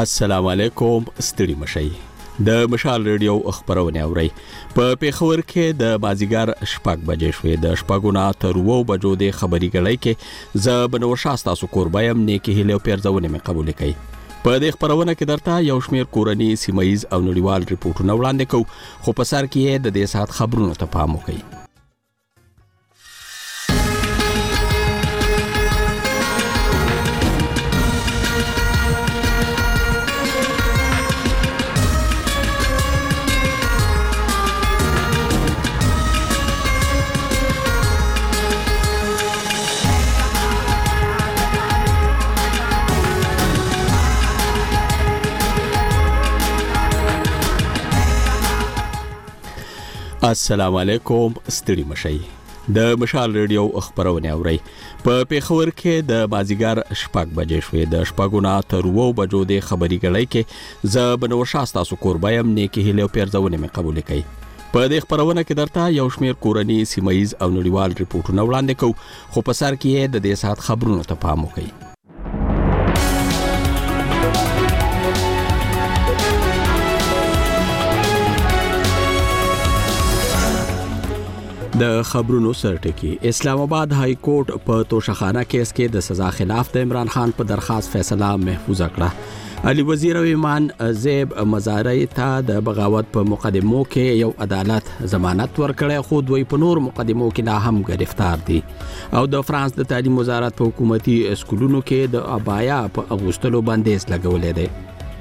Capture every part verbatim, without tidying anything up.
السلام علیکم ستړي مشي د مشال ریډیو خبرونه اوري په پیښور کې د بازیګر شپږ بجې شوې د شپږونه تر وو بجو د خبري غړۍ کې ز بنور شاستا سو قربایم نه کې هلو پیرځونه مې قبول کړي په دې خبرونه کې درته یو شمیر کورنی سیمایز او نړیوال ریپورتونه وړاندې کوو خو په سر کې د دې سات خبرونو ته پام وکړئ. السلام علیکم ستړي مشي د مشال ریډیو خبرونه اوري په پیښور کې د بازیګر شپږ بجې شوې د شپږونه تر وو بجو د خبري غړۍ کې ز بنور شاستا سو قربایم نه کې هلو پیرځونه مې قبول کړي په دې خبرونه کې درته یو شمیر کورنی سیمایز او نړیوال ریپورتونه وړاندې کوو خو په سر کې د دې سات خبرونو ته پام وکړئ. د خبرونو سرټکی اسلام آباد های کورټ په توشخانه کیس کې د سزا خلاف د عمران خان په درخواست فیصله محفوظ کړه. علي وزیر او ایمان زیب مزاری ته د بغاوت په مقدمو کې یو عدالت ضمانت ورکړی خو دوی په نور مقدمو کې لا هم گرفتار دي او د فرانس د تعلیم وزارت په حکومتي اسکولونو کې د ابایا په اغوستلو بندیز لګولې دی.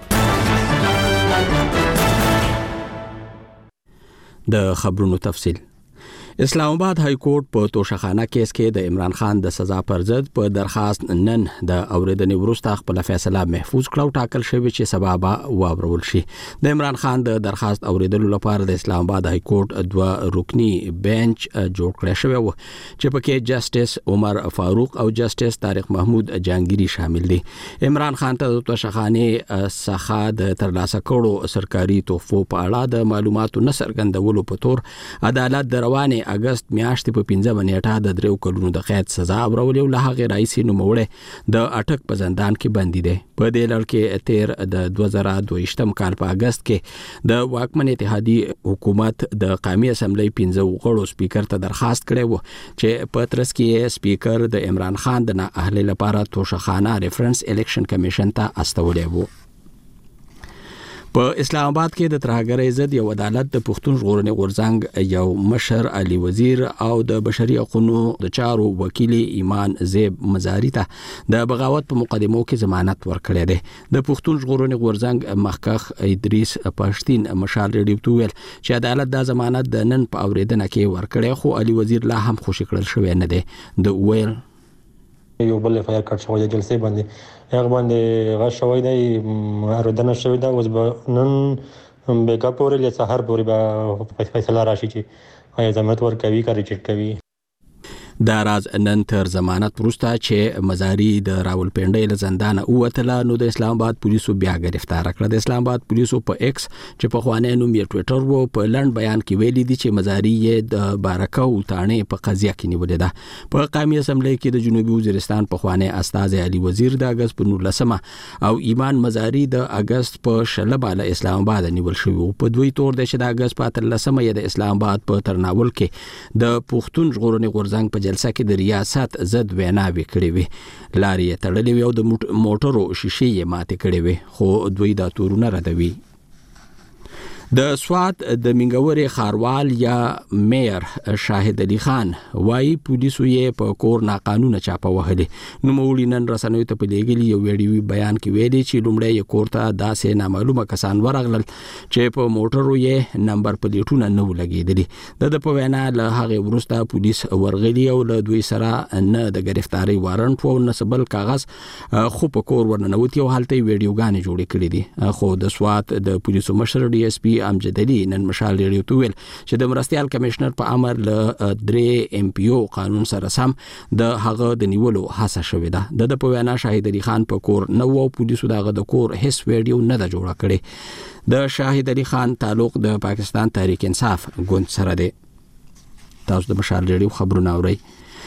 د خبرونو تفصیل اسلام آباد های کورټ په توشخانه کیس کې د عمران خان د سزا پر ضد په درخواست نن د اوریدنې وروسته خپل فیصله محفوظ کړو ټاکل شوی چې سبب واورول شي. د عمران خان د درخواست اوریدلو لپاره د اسلام آباد های کورټ دوه رکنی بنچ جوړ کړی شوی و چې پکې جسټس عمر فاروق او جسټس طارق محمود جهانگیری شامل دي. عمران خان ته د توشخانه څخه د ترلاسه کړو سرکاري تحفو په اړه د معلوماتو نشر غندولو په تور عدالت د روانه اگست میاشتې په پنځمه نیټه د دریو کلونو د قید سزا ورولې له هغه رئیسي نوموړی د اټک په زندان کې بندي دی. په دې لړ کې تیر د دوه زره دوه کال په اگست کې د واکمن اتحادي حکومت د قومي اسمبلی پنځه غړو سپیکر ته درخواست کړی و چې په ترڅ کې سپیکر د عمران خان د نااهلۍ لپاره توشخانه ریفرنس الیکشن کمیشن ته استولې وو. په اسلام آباد کې د ترهګرۍ ضد یو عدالت د پښتون ژغورنې غورځنګ یو مشر علي وزیر او د بشري حقوقو د چارو وکیل ایمان زیب مزاری ته د بغاوت په مقدمو کې ضمانت ورکړی دی. د پښتون ژغورنې غورځنګ مخکخ ادریس پښتين مشال ریډیو ته ویل چې عدالت د ضمانت د نن په اوریدنه کې ورکړی خو علي وزیر لا هم خوشی کړل شوی نه دی. د ویل یو بل فایر کټ شوی د جلسې باندې هغه باندې غا شوی دی اردن شوی دا اوس به نن بیک اپ اورل سحر پورې به فیصله راشي چې آیا ضمانت ورکوي کا ریجیکټ کوي. دا راز نن تر ضمانت وروسته چې مزاری د راولپنډۍ له زندان اوتله نو د اسلام آباد پولیسو بیا گرفتار کړ. د اسلام آباد پولیسو په ایکس چې په خوانې نوم یې ټوئیټر وو په لند بیان کې ویلي دي چې مزاری یې د بارکه او تانې په قضیه کې نیولې ده. په قومي اسمبلی کې د جنوبي وزیرستان په خوانې استاذ علي وزیر د اگست په نولسمه او ایمان مزاری د اگست په شلبه له اسلام آباد نیول شوی. په دوی تور د چې د اگست په اتلسمه یې د اسلام آباد په ترناول کې د پښتون ژغورنې غورځنګ په جلسه کې د ریاست ضد ویناوې کړې وي. لارې تړلې وي او د موټرو شیشې یې ماتې کړې وي خو دوی دا تورونه ردوي. د سوات د منګوري خاروال یا میر شاهد علي خان وايي پولیسو یې په کور ناقانونه چاپه وهلې. نو مولي نن رسنوي ته په لګلي یو ویډیو بیان کې ویلي چې لومړی یې کور ته داسې نامعلومه کسان ورغلل چې په موټرو یې نمبر پلیټونه نه ولګېدلي. د په وینا له هغه وروسته پولیس ورغلي او له دوی سره نه د گرفتاری وارنټ او نه سبل کاغذ خو په کور ورننوتي او هلته ویډیوګانې جوړې کړې دي. خو د سوات د پولیسو مشر ډي اس پی امجد علي نن مشال ریډیو ته ویل چې د مرستيال کمشنر په امر له درې ام پی او قانون سره سم د هغه د نیولو هڅه شوې ده. د په وینا شاهد علي خان په کور نو او پولیسو دغه د کور هیڅ ویډیو نه ده جوړه کړې. د شاهد علي خان تعلق د پاکستان تحریک انصاف ګوند سره دی. تاسو د مشال ریډیو خبرونه اورئ.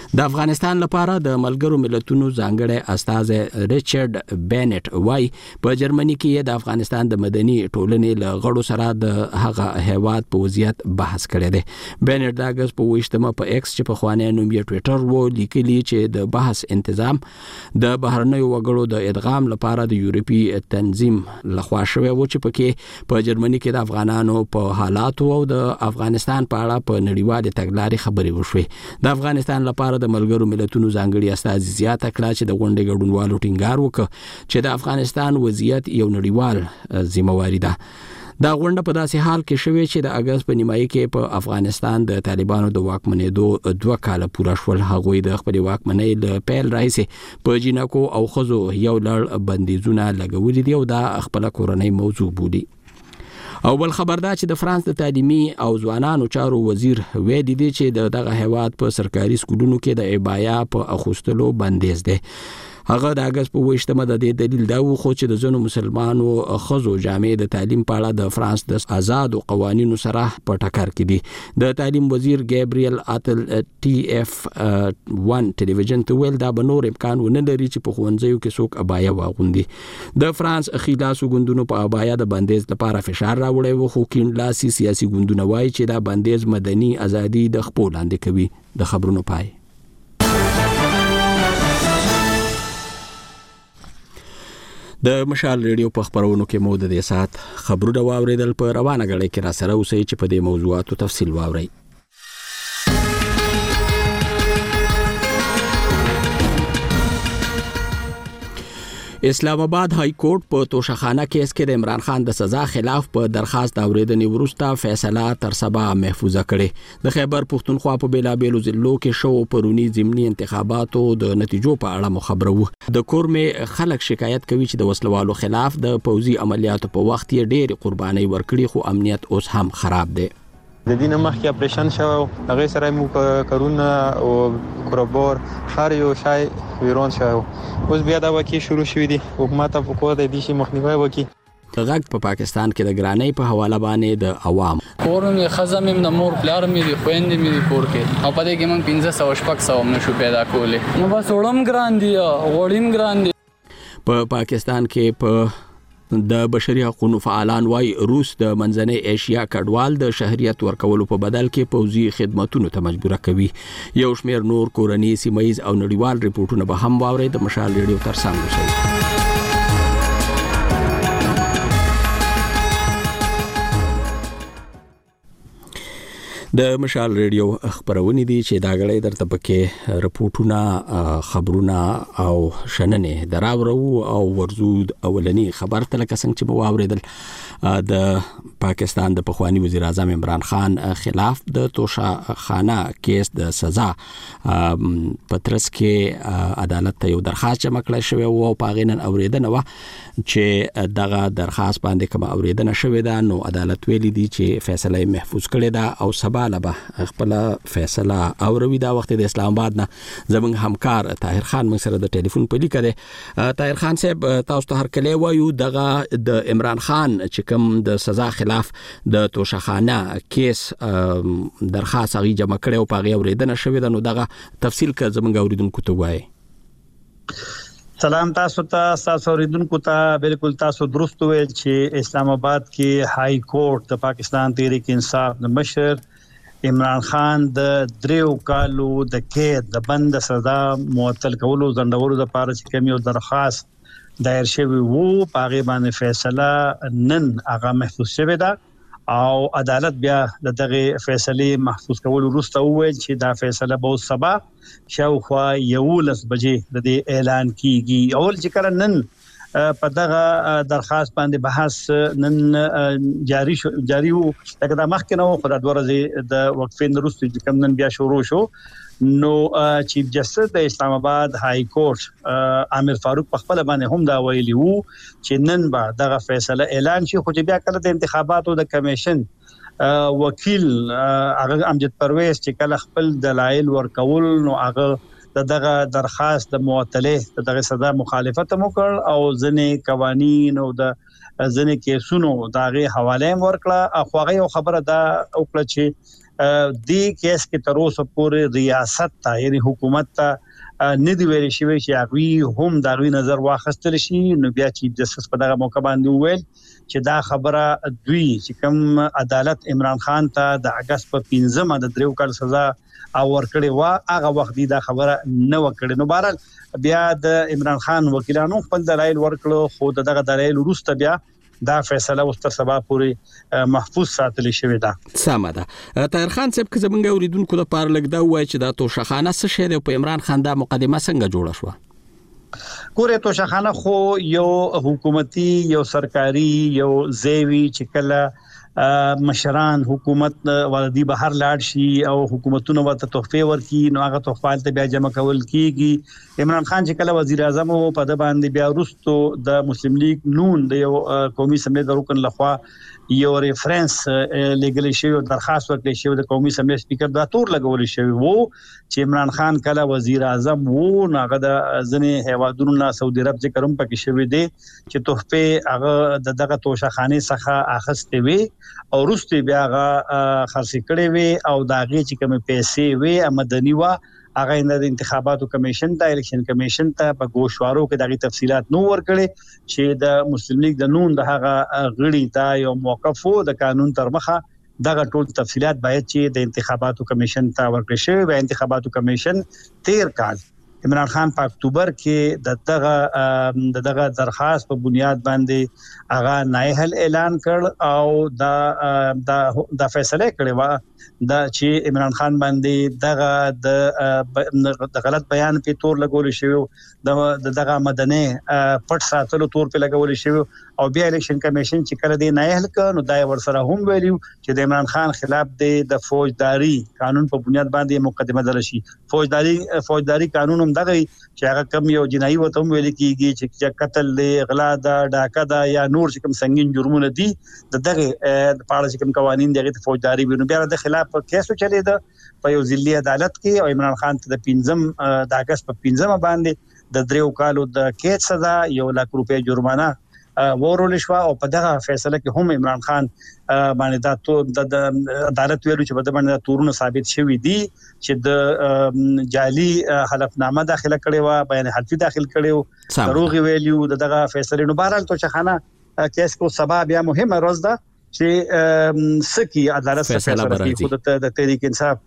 د افغانستان لپاره د ملګرو ملتونو ځانګړی استازی ریچارډ بینټ وای په جرمني کې د افغانستان د مدني ټولنې له غړو سره د هغه هیواد په وضعیت بحث کړی دی. بینټ د اګست په ویشتمه په ایکس چې په خوانی نوم یې ټویټر وو لیکلي چې د بحث انتظام د بهرنیو وګړو د ادغام لپاره د یورپی تنظیم لخوا شوی و چې پکې په جرمني کې د افغانانو په حالاتو او د افغانستان په اړه په نړیوالې تګلارې خبرې وشوې. د افغانستان لپاره د ملګرو ملتونو ځانګړي استازي زیاته کړه چې د غونډې ګډونوالو ټینګار وکړ چې د افغانستان وضعیت یو نړیوال ذمہواری ده. دا غونډه په داسې حال کې شوې چې د اګست په نیمایي کې په افغانستان د طالبانو د واکمنېدو دوه کاله پوره شول. هغوی د خپل واکمنۍ له پیل راهیسې په جینکو او خزو یو لړ بندیزونه لګولي دي او دا خپل کورنۍ موضوع بولي. او بل خبر دا چې د فرانس د تعلیمي او ځوانانو چارو وزیر ویلي دی چې د دغه هیواد په سرکاري سکولونو کې د عبایا په اخوستلو بندیز دی. هغه د اګست په ویشتمه د دې دلیل دا و خو چې د ځینو مسلمانو خزو جامع د تعلیم په اړه د فرانس د آزاد قوانینو سره په ټکر کې دي. د تعلیم وزیر ګابریل اتل ټي اف ون ټلویزیون ته ویل دا به نور امکان ونه لري چې په ښوونځیو کې څوک عبایا واغوندي. د فرانس خلاصو ګوندونو په عبایا د بندیز لپاره فشار راوړی و خو کینلاسي سیاسي ګوندونه وایي چې دا بندیز مدني ازادي د خپل لاندې کوي. د خبرونو پای. د مشال ریډیو په خبرونو کې مو د دې سات خبرونه واوریدل. په روانه غړي کې را سره اوسئ چې په دې موضوعاتو تفصیل واورئ. اسلام آباد های کورټ په توشخانه کیس کې د عمران خان د سزا خلاف په درخواست اوریدنې وروسته فیصله تر سبا محفوظه کړې. د خیبر پښتونخوا په بیلابیلو ضلعو کې شو پرونی ضمني انتخاباتو د نتیجو په اړه مخبره وو. د کورمې خلک شکایت کوي چې د وسلوالو خلاف د پوځي عملیاتو په وخت کې ډېر قرباني ورکړي خو امنیت اوس هم خراب دی. د دینه مخکې اپریشن شو هغه سره مو کارونه او کوربور هر یو شای ویرون شو. اوس بیا دا وکی شروع شوې دي حکومت په کوه د دې شي مخنیوي وکي. غږ په پاکستان کې د ګرانۍ په حواله باندې د عوام کورم خزم د مور پلار مې د خويندې مې د کور کې او په دې کې موږ پنځه سو شپږ سو نشو پیدا کولې. نو بس وړم ګران دي وړیم ګران دي. په پاکستان کې په د بشري حقوقو فعالان وايي روس د منځنۍ ایشیا کډوال د شهريت ورکولو په بدل کې پوځي خدماتونو ته مجبور کوي. یو شمېر نور کورنی سیمایز او نړیوال ریپورتونه به هم واوري. د مشال ریډیو ترڅنګ اوسئ. د مشال ریډیو خبرونه دي چې دا غړي درته پکې رپورټونه خبرونه او شننې دراورو او ورزود اولنی خبر ته لکه څنګه چې مو واوریدل د پاکستان د پخوانی وزیر اعظم عمران خان خلاف د توشخانه کیس د سزا پترس کې عدالت ته یو درخواست جمع کړی شوی او پاغینن اوریدنه و چې دغه درخواست باندې کوم اوریدنه شوی ده. نو عدالت ویلي دی چې فیصله محفوظ کړی ده او سبا لبه خپل فیصله اوروي. دا وخت د اسلام آباد نه زمونږ همکار طاهر خان موږ سره د ټلیفون په لیکه ده. طاهر خان صاحب تاسو ته هر کله وایو دغه د عمران خان چې کوم د سزا خلاف د توشخانه کیس درخواست غي جمع کړي او پاغي اوریدنه شوی ده. نو دغه تفصیل که زمونږ اوریدونکو ته وایي. سلام تاسو ته تاسو اوریدونکو ته بالکل تاسو درست ویل چې اسلام آباد کې های کورټ د پاکستان تحریک انصاف د مشر عمران خان د دریو کالو د قید د بند سزا معطل کولو ځندولو د پاره چې کوم یو درخواست دایر شوی وو پاغي باندې فیصله نن هغه محفوظ شوی ده او عدالت بیا دغه فیصله محفوظ کول وروسته وویل چې دا فیصله به سبا شاوخوا یولس بجې د دې اعلان کیږي. اول چې کله نن په دغه درخواست باندې بحث نن جاری شو جاری وو لکه دا مخکې نو خدای د ورځې د وقفې وروسته چې کوم نن بیا شروع شو. نو چیف جسټس د اسلام آباد های کورټ عامر فاروق په خپل باندې هم دا ویلي وو چې نن به دغه فیصله اعلان شي. خو چې بیا کله د انتخاباتو د کمیشن وکیل هغه امجد پرویز چې کله خپل دلایل ورکول نو هغه دغه درخواست د معطله دغه سزا مخالفت وکړ او ځنې قوانین او د ځنې کیسونو دغه حواله ورکړه. خو هغه خبره دا وکړه چې دې کیس کې تر اوسه پورې ریاست ته یعنی حکومت ته نه دی ویل شوی چې هغه هم د غوی نظر واخستل شي. نو بیا چې جسټس په دغه موقع باندې وویل چې دا خبره دوی چې کوم عدالت عمران خان ته د اگست په پنځمه د دریو کال سزا او ورکړې و هغه وخت دا خبره نه وکړي. نو بهرحال بیا د عمران خان وکیلانو خپل دلایل ورکړو خو دغه دلایل وروسته بیا دا فیصله واستر سبا پورې محفوظ ساتل شوی دا. سمه ده. طاهر خان صاحب که زمونږ اوریدونکو د پاره لګ دا وای چې دا توشخانه څه شی دی په عمران خان دا مقدمه څنګه جوړه شو؟ ګوره توشخانه خو یو حکومتي یو سرکاري یو زیوی چې کله مشران حکومت ولدي بهر لاړ شي او حکومتونه ورته تحفه ورکي نو هغه تحفه ته بیا جمع کول کیږي. عمران خان چې کله وزیر اعظم په د باندې بیا وروستو د مسلم لیگ نون د یو قومي اسمبلی د رکن لخوا یو ریفرنس لیګل شوی او درخواست ورکړی شوی د قومي اسمبلی سپیکر دا تور لګول شوی وو چې عمران خان کله وزیر اعظم وو ناغه د ځنې هیوادونو سعودي عرب ذکر هم پکې شوی دی چې تحفه هغه دغه توشخانه څخه اخستې وي او وروسته بیا هغه خرڅ کړي وي او داغه چې کوم پیسې وي آمدنی وا هغه د انتخاباتو کمیشن ته الیکشن کمیشن ته په گوشوارو کې دغه تفصيلات نو ورکړي چې د مسلم لیگ د نون د هغه غړي ته یو موقفو د قانون تر مخه دغه ټول تفصيلات باید چې د انتخاباتو کمیشن ته ورکړي شي. د انتخاباتو کمیشن تیر کال عمران خان په اکتوبر کې د دغه د دغه درخواست په بنیاد باندې هغه نایحل اعلان کړ او دا د فیصله کړې و دا چې عمران خان باندې دغه د غلط بیان په تور لګول شوی د دغه مدني پټ ساتلو تور په لګول شوی او بیا الیکشن کمیشن چې کړه دی نایحل کړ نو دای ورسره هم ویلو چې د عمران خان خلاف د فوجداري قانون په بنیاد باندې مقدمه درل شي. فوجداري فوجداري قانون دغه چې هغه کم یو جنایي وته ویل کیږي چې قتل دی غلا ده ډاکه ده یا نور چې کوم سنگین جرمونه دي د دغه په اړه چې کوم قوانين دغه فوجداري ونو بیا د خلاف کیسو چلی ده په یو ځلي عدالت کې او عمران خان ته د پنځم د اگست په پنځمه باندې د دریو کالو د قید سزا یو لک روپۍ جرمانه ورول شو او په دغه فیصله کې هم عمران خان باندې دا تو د عدالت ویلو چې په باندې تورونه ثابت شوی دي چې د جعلي حلفنامه داخله کړي و بیان حلفي داخل کړي و دروغ ویلو دغه فیصله نو بهرحال توشخانه کیس کو سبب بیا مهمه روز ده چې سکی عدالت فیصله کوي خود د تحریک انصاف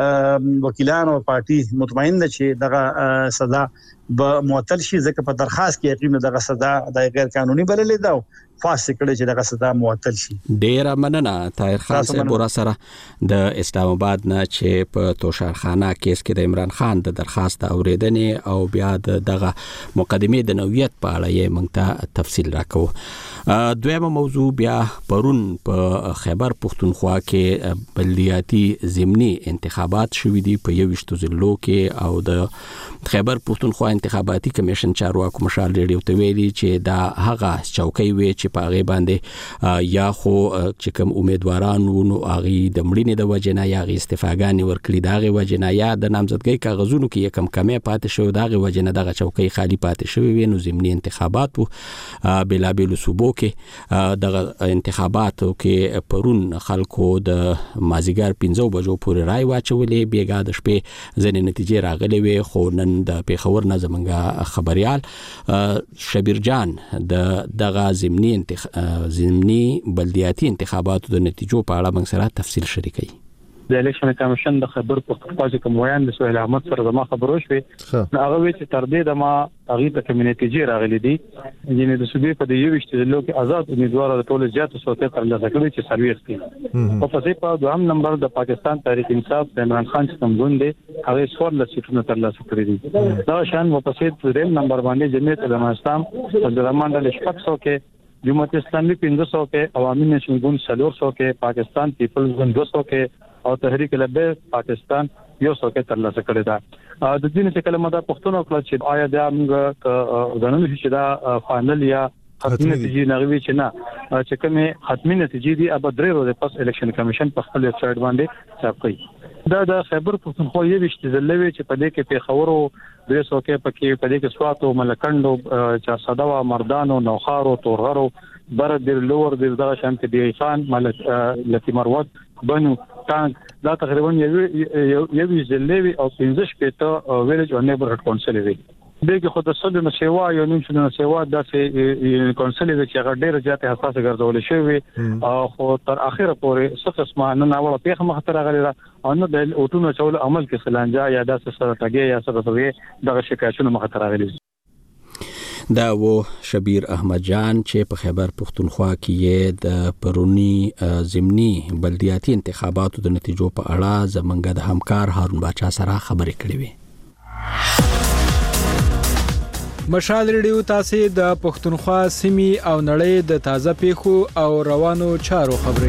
وکیلان او پارټي مطمئن دي چې دغه سزا به معطل شي ځکه په درخواست کې یقین دغه سزا د غیر قانوني بللې ده فاسد کړي چې دغه سزا معطل شي. ډیر مننه طاهر خان صاحب ور سره د اسلام آباد نه چې په توشخانه کیس کې د عمران خان د درخواست اوریدنې او بیا دغه مقدمه د نوعیت په اړه یې موږ ته تفصیل راکو. دویمه موضوع بیا پرون په خیبر پختونخوا کې بلدیاتي ضمني انتخابات شوې دي په یوشتو ضلعو کې او د خیبر پختونخوا انتخاباتي کمیشن چارواکو مشال ریډیو ته ویلي چې دا هغه چوکۍ وي چې په هغه باندې یا خو چې کوم امیدواران وو هغه د مړینې د وجنه یا غي استفاګانی ورکړي دغه وجنه یا د نامزدګۍ کاغذونو کې کم کمې پاتې شو دغه وجنه دغه چوکۍ خالی پاتې شوی وي. نو ضمني انتخابات بلا بل صوبو کې دغه انتخاباتو کې پرون خلکو د مازیګر پنځو بجو پورې رای واچولې بیګا د شپې ځنې نتیجې راغلي وي خو نن د پیښور نه زمونږ خبريال شبیر جان د دغه ضمني انتخ... ضمني بلدیاتي انتخاباتو د نتیجو په اړه موږ سره تفصیل شریکوي. د الیکشن کمیشن د خبر پختونخوا چې کوم ویان د سهیل احمد سره زما خبرو شوي هغه وی چې تر دې د ما هغه ته کمیونټي راغلي دي یعنی د صوبې په یو وشت د لوک آزاد امیدوار د ټول زیات صوتې ترلاسه کړي چې سرویس دي او په ځای په دوهم نمبر د پاکستان تحریک انصاف د عمران خان څخه ګوند دي هغه څوار لسیټونه ترلاسه کړي دي دا شان په ځای دریم نمبر باندې جمعیت علماء اسلام د درمان د شپږ سو کې جمعیت اسلامي پنځه سو کې عوامي نشین ګوند څلور سو کې پاکستان پیپلز ګوند دو سو کې او تحریک لبیک پاکستان یو سو کې ترلاسه کړی دا د دې نه کلمه دا پښتون او کله چې آیا دا موږ غننه چې دا فائنل یا حتمی نتیجې نغوي چې نه چې کومه حتمی نتیجې دي اب درې ورځې پس الیکشن کمیشن په خپل ویب سټ باندې چاپ کړي. دا د خیبر پختونخوا یو وشت زلوي چې په دې کې په خبرو د سو کې پکې په دې کې سواتو ملکندو چا صدوا مردانو نوخارو تورغرو بر د لور د دغه شانت دی خان ملک لتی مروت بنو ټانک دا تقریبا یو یو ځلوي او پنځه شپږ ویلج او نیبرهډ کونسل وي دغه خو د سلو نو سیوا یو نیم شنو سیوا داسې کونسل وی چې هغه ډیره زیاته حساسه ګرځول شوی او خو تر اخره پورې څه قسمه نه ناوړه پیښه مخ ته راغلی او نو د اوټونو چول عمل کې سلانجا یا داسې سره ټګي یا سره دوی دغه شکایتونه مخ ته راغلي دا و شبیر احمد جان چې په خیبر پختونخوا کې د پرونی ضمني بلدیاتي انتخاباتو د نتیجو په اړه زمونږ د همکار هارون باچا سره خبرې کړې وې. مشال ریډیو تاسو د پښتونخوا سیمې او نړۍ د تازه پیښو او روانو چارو خبري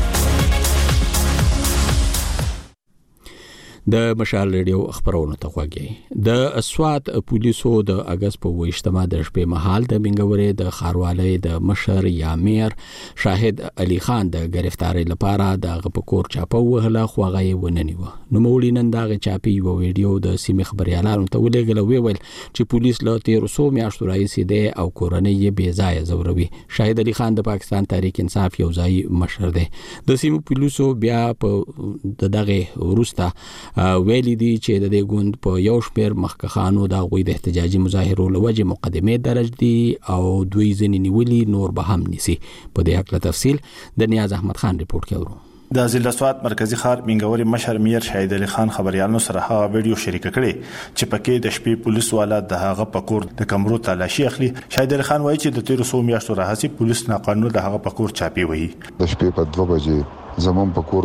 د مشال ریډیو خبرونه ته خوږی د اسوات پولیسو د اگست په وشتمه د شپې مهال د منګورې د خاروالۍ د مشر یامیر شاهد علي خان د گرفتاری لپاره د غپکور چاپو وهله خوغه وننیو نو مولینن دغه چاپی و ویډیو د سیمه خبريالانو ته ولېګل ویل چې پولیس له تیر سو میاشتو راځي د او کورنۍ بې ځای زوروي. شاهد علي خان د پاکستان تحریک انصاف یو ځای مشر دی. د سیمه پولیسو بیا په دغه ورسته ویلي دي چې د دې ګوند په یو شمېر مخکخانو د غوي د احتجاجي مظاهرو لوجه مقدمه درج دي او دوی ځنی نیولي نور به هم نسی. په دې حق له تفصیل د نیاز احمد خان ریپورت کوي. د ضلع سوات مرکزی ښار منګوري مشر میر شاهد علي خان خبريالانو سره ها ویډیو شریک کړي چې پکې د شپې پولیس والا د هغه پکور د کمرو تلاشي اخلي. شاهد علي خان وایي چې د تیر سو میاشتو راهسي پولیس ناقانونه د هغه پکور چاپی وایي. د شپې په دوه بجې زمون پکور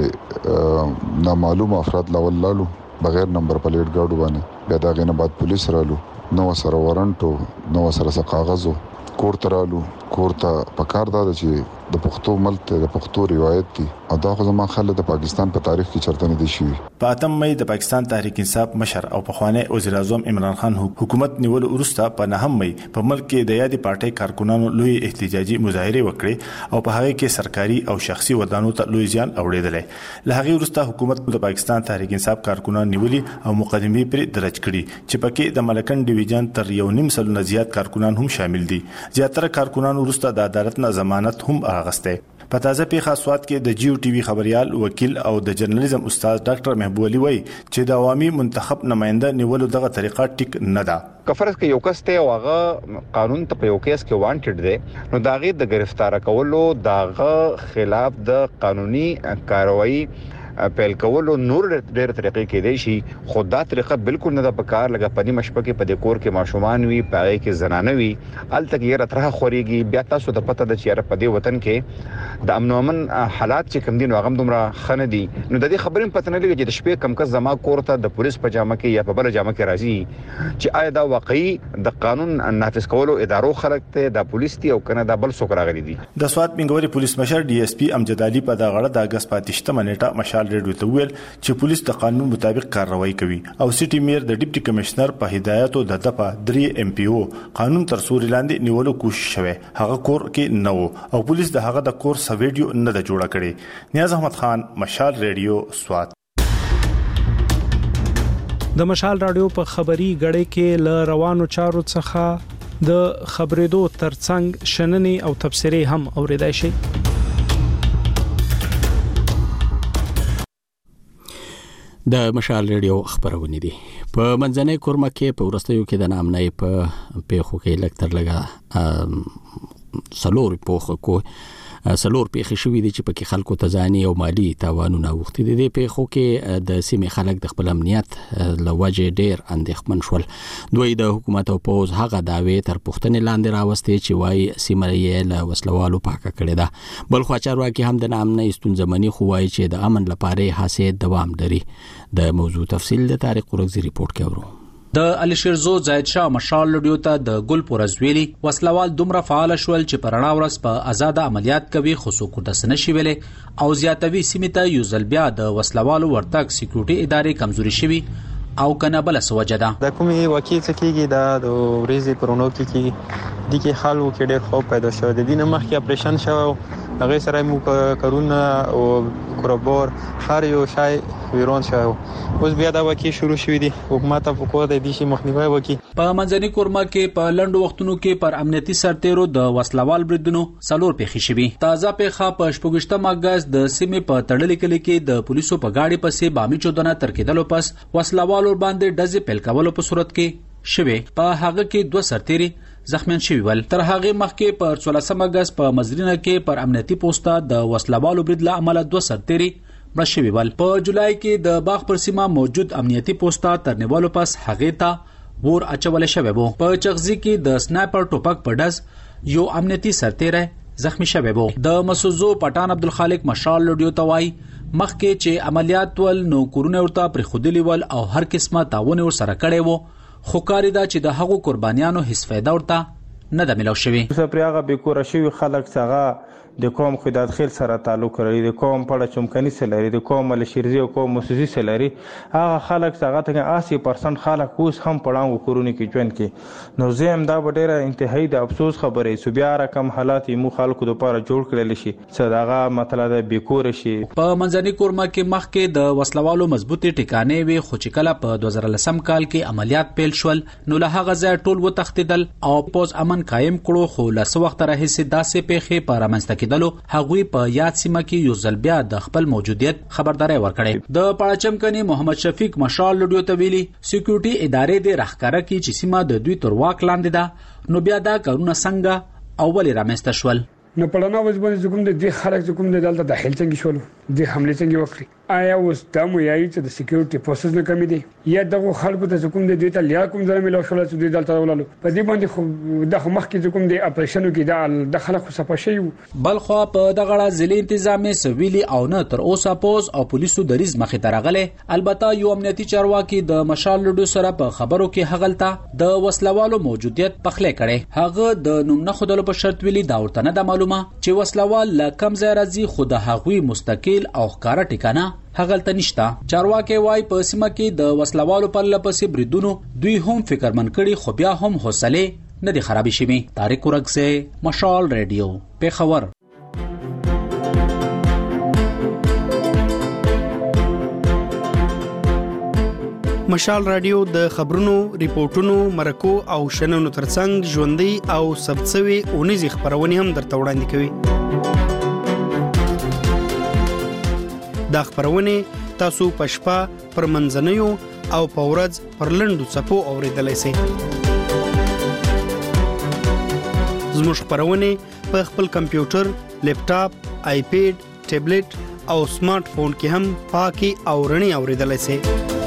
باندې نامعلوم افراد لول لالو بغیر نمبر پلیټ ګاډو باندې بیا دا غنه بعد پولیس رالو نو سره وارنټو نو سره کاغذو کور ترالو کور ته پکار دا چې د پښتو ملت د پښتو روایت دي او دا خو زموږ خلک د پاکستان په تاریخ کې چرته نه دي شوی. په اتم مې د پاکستان تحریک انصاف مشر او پخوانی وزیر اعظم عمران خان حکومت نیول ورسته په نهم مې په ملک کې د یادې پارټي کارکونانو لوی احتجاجي مظاهره وکړي او په هغه کې سرکاري او شخصي ودانو ته لوی زیان اوریدل. له هغه ورسته حکومت د پاکستان تحریک انصاف کارکونان نیولي او مقدمه پر درج کړي چې پکې د ملکن ډیویژن تر یو نیم سل نه زیات کارکونان هم شامل دي. زیاتره کارکونان ورسته د عدالت نه ضمانت هم اغسته. په تازه پیښه سوات کې د جیو ټي وي خبريال وکیل او د جرنالیزم استاد ډاکټر محبوب علي وایي چې د عوامي منتخب نماینده نیولو دغه طریقه ټیک نه ده. کفرس کې یو کس ته واغه قانون ته په یو کیس کې وانټډ دی نو داغه د گرفتار کولو داغه خلاف د قانوني کاروایی پیل کولو نور ډېر طریقې کې دی شي خدا طریقه بالکل نه د پکار لګه پنی مشپکه په د کور کې ماشومان وي پای کې زنانه وي ال تک یې راتره خوريږي بیا تاسو ته پته د چیرې په دې وطن کې د امن ومن حالات چې کم دي نو غم دومره خنه دي نو د دې خبرې پته نه لګي چې د شپې کم کس زما کور ته د پولیس پجامه کې یا په بل جامه کې راځي چې آیا دا واقعي د قانون نافذ کولو ادارو خلک ته د پولیس تی او کنه د بل څوک راغلي دي. د سوات منګوري پولیس مشر ډي اس پي امجد علي په دا غړه د اگست پاتشته منېټه مشال ریډیو ته ویل چې پولیس د قانون مطابق کارروایی کوي او سټي میر د ډیپټي کمشنر په هدایتو د دپا درې ام پی او قانون تر سوري لاندې نیولو کوشش شوه هغه کور کې نو او پولیس د هغه د کور سو ویډیو نه د جوړه کړي. نیاز احمد خان مشال ریډیو سوات. د مشال رادیو په خبري غړې کې ل روانو چارو څخه د خبرېدو ترڅنګ شننې او تبصرې هم اوریدای شي. د مشال ریډیو خبرونه دي په منځنۍ کورمه کې په ورستیو کې د نامنۍ په پیښو کې لکتر لګا سلور په کو سلور پیښې شوې دي چې پکې خلکو ته ځاني او مالی تاوانونه وختي دي. په پیښو کې د سیمې خلک د خپل امنیت لوجه ډیر اندېښمن شول. دوی د حکومت او پوز هغه داوی تر پښتنې لاندې راوستي چې وايي سیمه یې له وسلوالو پاکه کړې ده. بل خو چارواکي هم د نامنۍ ستونزمنې خو وايي چې د امن لپاره حساسیت دوام لري. د موضوع تفصیل د طارق قرغزي ریپورت کوي. د علي شیرزو زاید شاه مشال لډیو ته د ګل پورزویلی وسلوال دومره فعال شول چې پرانا ورځ په آزاد عملیات کوي خصوصو د سنشي ویلې او زیاتوي سیمه ته یو ځل بیا د وسلوالو ورتګ سکیورټي ادارې کمزوري شوي او کنه بل سوجه ده. د کومي وکیل څخه د ورېزي پرونو کې کې د کې حالو کې ډېر خو پیدا شو د دینه مخکې اپریشن شو هغه سره مو کارونه او کوربور هر یو شای ویرون شاو اوس بیا دا وکی شروع شوې دي حکومت په کوه د دې شي مخنیوي وکي. په منځني کورما کې په لندو وختونو کې پر امنیتي سرتیرو د وسلوال بریدونو څلور پیښې شوې. تازه پیښه په شپږشتم اگست د سیمې په تړلې کلی کې د پولیسو په گاډي پسې بامي چودنه تر کېدلو پس وسلوالو باندې ډزې پیل کولو په صورت کې شوې. په هغه کې دوه سرتیري زخمیان شوي ول. تر هغه مخکې په څوارلسم اگست په مزرینه کې پر امنیتي پوسټه د وسلوالو برید له امله دوه سرتیري مړه شوي ول. په جولای کې د باغ پر سیمه موجود امنیتي پوسټه تر نیولو پس هغه ته ور اچول شوی وو. په چغزي کې د سنایپر ټوپک په ډز یو امنیتي سرتیری زخمی شوی وو. د مسوزو پټان عبدالخالق مشال لډیو توای مخکې چې عملیات ول نو کورونه ورته پر خودلی ول او هر قسمه تعاون ور سره کړي وو، خو کاری دا چې د هغو قربانیانو هیڅ فایده ورته نه د ملو شوی. سپریاغه به کور شوی خلک څنګه د قوم خدات خیل سره تعلق لري، د قوم په چمکني سره لري، د قوم له شیرزي او قوم موسسي سره لري. هغه خلک څنګه ته اسی پرسنټ خلک اوس هم پړانګو کورونه کې ژوند کې. نو زه هم دا ډیره انتهایی د افسوس خبره سو بیا رقم حالات مو خلکو لپاره جوړ کړل شي صداغه مطلب د بیکور شي. په منځني کورما کې مخکې د وسلوالو مضبوطی ټکانې وي، خو چې کله په دوه زره لسم کال کې عملیات پیل شول نو له هغه ځای ټول و تختیدل او پوز امن قائم کړو. خو له څو وخت راهیسې داسې پیښې په رامنځته کېدلو هغوی په یاد سیمه کې یو ځل بیا د خپل موجودیت خبرداري ورکړي. د پړاچم کني محمد شفیق مشال لډیو ته ویلي سکیورټي ادارې د راخکاره کې چې سیمه د دوی تر واک لاندې ده، نو بیا دا کارونه څنګه اول رامنځته شول؟ نو پړانا وځبونه کوم د دې خلک کوم د دلته د هیل څنګه شول د حمله څنګه وکړي. آیا اوس دا مو یایي چې د سکیورټي فورسز نه کمی دي یا دغه خلکو ته کوم د دې ته لیا کوم ځای ملو شول چې دلته ولالو په دې باندې خو د خو مخکې کوم د اپریشنو کې د خلکو صفه شي. بل خو په دغه ځلې انتظامی سویلی او نه تر اوسه پوز او پولیسو د ریز مخې ترغله. البته یو امنیتي چارواکي د مشال لډو سره په خبرو کې هغلته د وسلوالو موجودیت پخله کړي. هغه د نوم نه خودلو په شرط ویلي دا ورته نه د معلومه چې وسلوال لا کم ځای راځي، خو د هغوی مستقل او ښکارا ټکانه هغلته نشته. چارواکي وای په سیمه کې د وسلوالو پر لپسې بریدونو دوی هم فکرمن کړي، خو بیا هم حوصله نه دي خرابې شوي. طارق ورغزه، مشال ریډیو، پیښور. مشال رادیو د خبرونو، ریپورتونو، مرکو او شننو ترڅنګ ژوندۍ او ثبتسوي اونیزي خبرونه هم درته وړاندې کوي. دا خبرونه تاسو په شپه پر منځنیو او په ورځ پر لندو صفو اوریدلای شئ. زموږ خبرونه په خپل کمپیوټر، لیپټاپ، آیپیډ، ټابلیټ او سمارټ فون کې هم پاکي او رڼي اوریدلای شئ.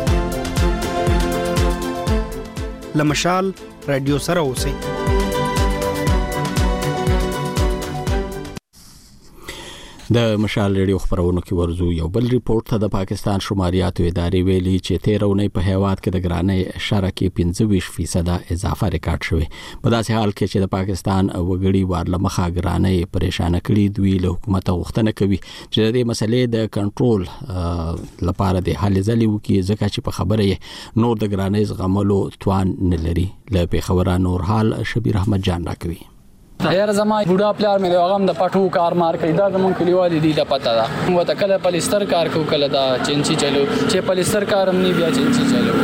لمشال رادیو سره اوسئ. د مشال ریډیو خبرونو کې ورزو یو بل ریپورت ته د پاکستان شماریاتو ادارې ویلي چې تیرونې په هیواد کې د ګرانۍ شرکې پنځه ویشت فیصد اضافه ریکارډ شوی. په داسې حال کې چې د پاکستان وګړي وارلمخه ګرانۍ پریشان کړي، دوی له حکومت غوښتنه کوي چې د دې مسلې د کنټرول لپاره د حل ځلې وکړي، ځکه چې په خبره یې نور د ګرانۍ زغملو توان نه لري. له پیښور نور حال شبیر احمد جان راکوي. یار زما بوډا پلار مې د غم د پټو کار مار کوي، دا زمون کلیوالي دي د پتا ده. و ته کله پلیستر کار کو، کله دا چنچي چلو، چې پلیستر کارم نی بیا چنچي چلو.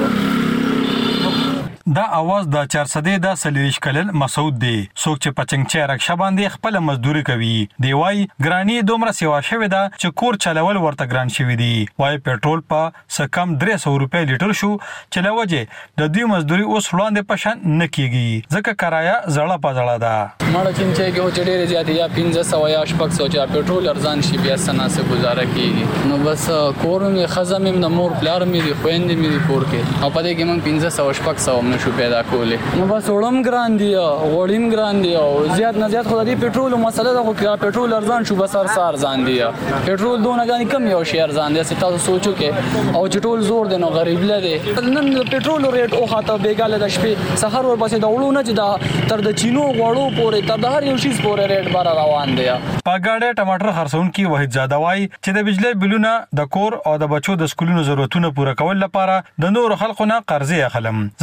دا आवाज د چارسده د سلیریش کلل مسعود دی، څوک چې پچنګ رکشا باندې خپل مزدوري کوي. دی وای ګرانی دومره سیوا شوی دا چې کور چلول ورته ګران شوی دی. وای پېټرول په سکم درې سوه روپۍ لیټر شو، چې لوجه د دوی مزدوري اوس وړاندې پشن نه کیږي، ځکه کرایه زړه په زړه ده. مړه چنچي کې او چډېره زیات یا پنځه سوه یا شپږ سوه چې پېټرول ارزان شي بیا سنا سه گزاره کیږي. نو بس کور مې خزم مې د مور پلار مې دی خويندې مې دی کور کې، او په دې کې مونږ پنځه سوه شپږ سوه شو پیدا کولې. نو بس وړم ګران دی، وړیم ګران دی، او زیات نه زیات خو د پېټرول مسله ده، خو پېټرول ارزان شو بس هر سار ارزان دی. پېټرول دونه غاني کم یو شی ارزان دی، تاسو سوچو کې او چې ټول زور دی نو غریب لري. نن پېټرول ریټ او خاطر بیګاله د شپې سحر ور پسې دا وړو نه چې دا تر د چینو غوړو پورې تر د هر یو شی پورې ریټ بار روان دی. په ګاډه ټماټر خرڅون کې وحید زاده وای چې د بجلی بلونه د کور او د بچو د سکولونو ضرورتونو پوره کول لپاره د نور خلکو نه قرضې اخلم، ځکه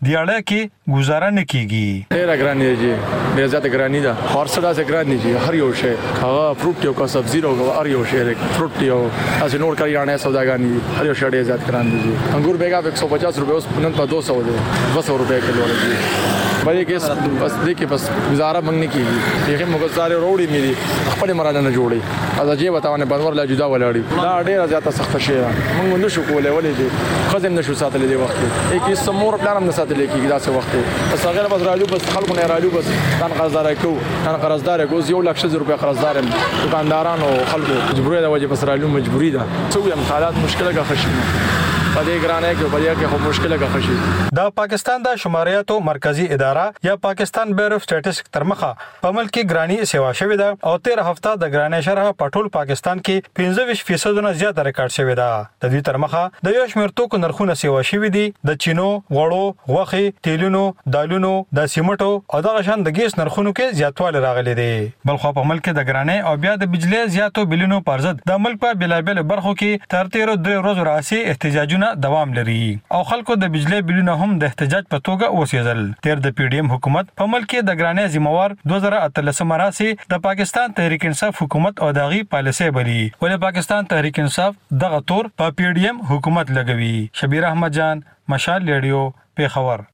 دی اړه کې گزاره نه کیږي. ډېر ګران دی، ډېر زیات ګران دی. خرڅه دا ګران دی، هر یو شی هغه فروټ یو کا سبزی او هر یو شی فروټ یو اس نور کریانه سوداګانی هر یو شی ډېر زیات ګران دی. انګور بیگا ایک سو پچاس روپے اوس نن په دو سو دی، دو سو روپے کیلو دی. بلې کې بس دې کې بس گزاره منګ نه کیږي. یې مګزارې وروړي مې خپل مراد نه جوړي ادا جی وتاونه بنور لا جدا ولاړي. دا ډېر زیات سخت شی موږ نشو کولای ولې دي خزم نشو ساتل دی وخت کې سمور پلان هم نه ساتل کیږي دا څه وخت بس هغه بس رالو بس خلکو نه رالو بس کان قرضدار کو کان قرضدار کو یو لک روپیا قرضدار دکاندارانو خلکو مجبوری دا وجه بس رالو مجبوری ده څو یم حالات مشکله کا خشنه پدې ګرانه کې بلیا کې خو مشکله کا خشي. دا پاکستان د شماریاتو مرکزی اداره یا پاکستان بیورو سټیټسټک ترمخه په ملک کې ګرانی سیوا شوې ده او تیرہ هفته د ګرانی شرح په ټول پاکستان کې پنځه ویشت فیصد نه زیات ریکارډ شوې ده. د دې ترمخه د یو شمېر توکو نرخونه سیوا شوې دي. د چینو، غوړو، غوښې، تیلونو، دالونو، د سیمټو او د غشن د ګیس نرخونو کې زیاتوالی راغلي دي. بل خو په ملک کې د ګرانی او بیا د بجلی زیاتو بلونو پر ضد د ملک په بلابل برخو کې تر تیرو درې ورځې راځي احتجاجونه دوام لري او خلکو د بجلی بلونه هم د احتجاج په توګه وسیدل. تیر د پی ډی ایم حکومت په ملک کې د ګرانی ذمہوار دوه زره اتلسم راسي د پاکستان تحریک انصاف حکومت او داغي پالیسي بلی ولې پاکستان تحریک انصاف دغه تور په پی ډی ایم حکومت لګوي. شبیر احمد جان، مشال ریډیو، پیښور.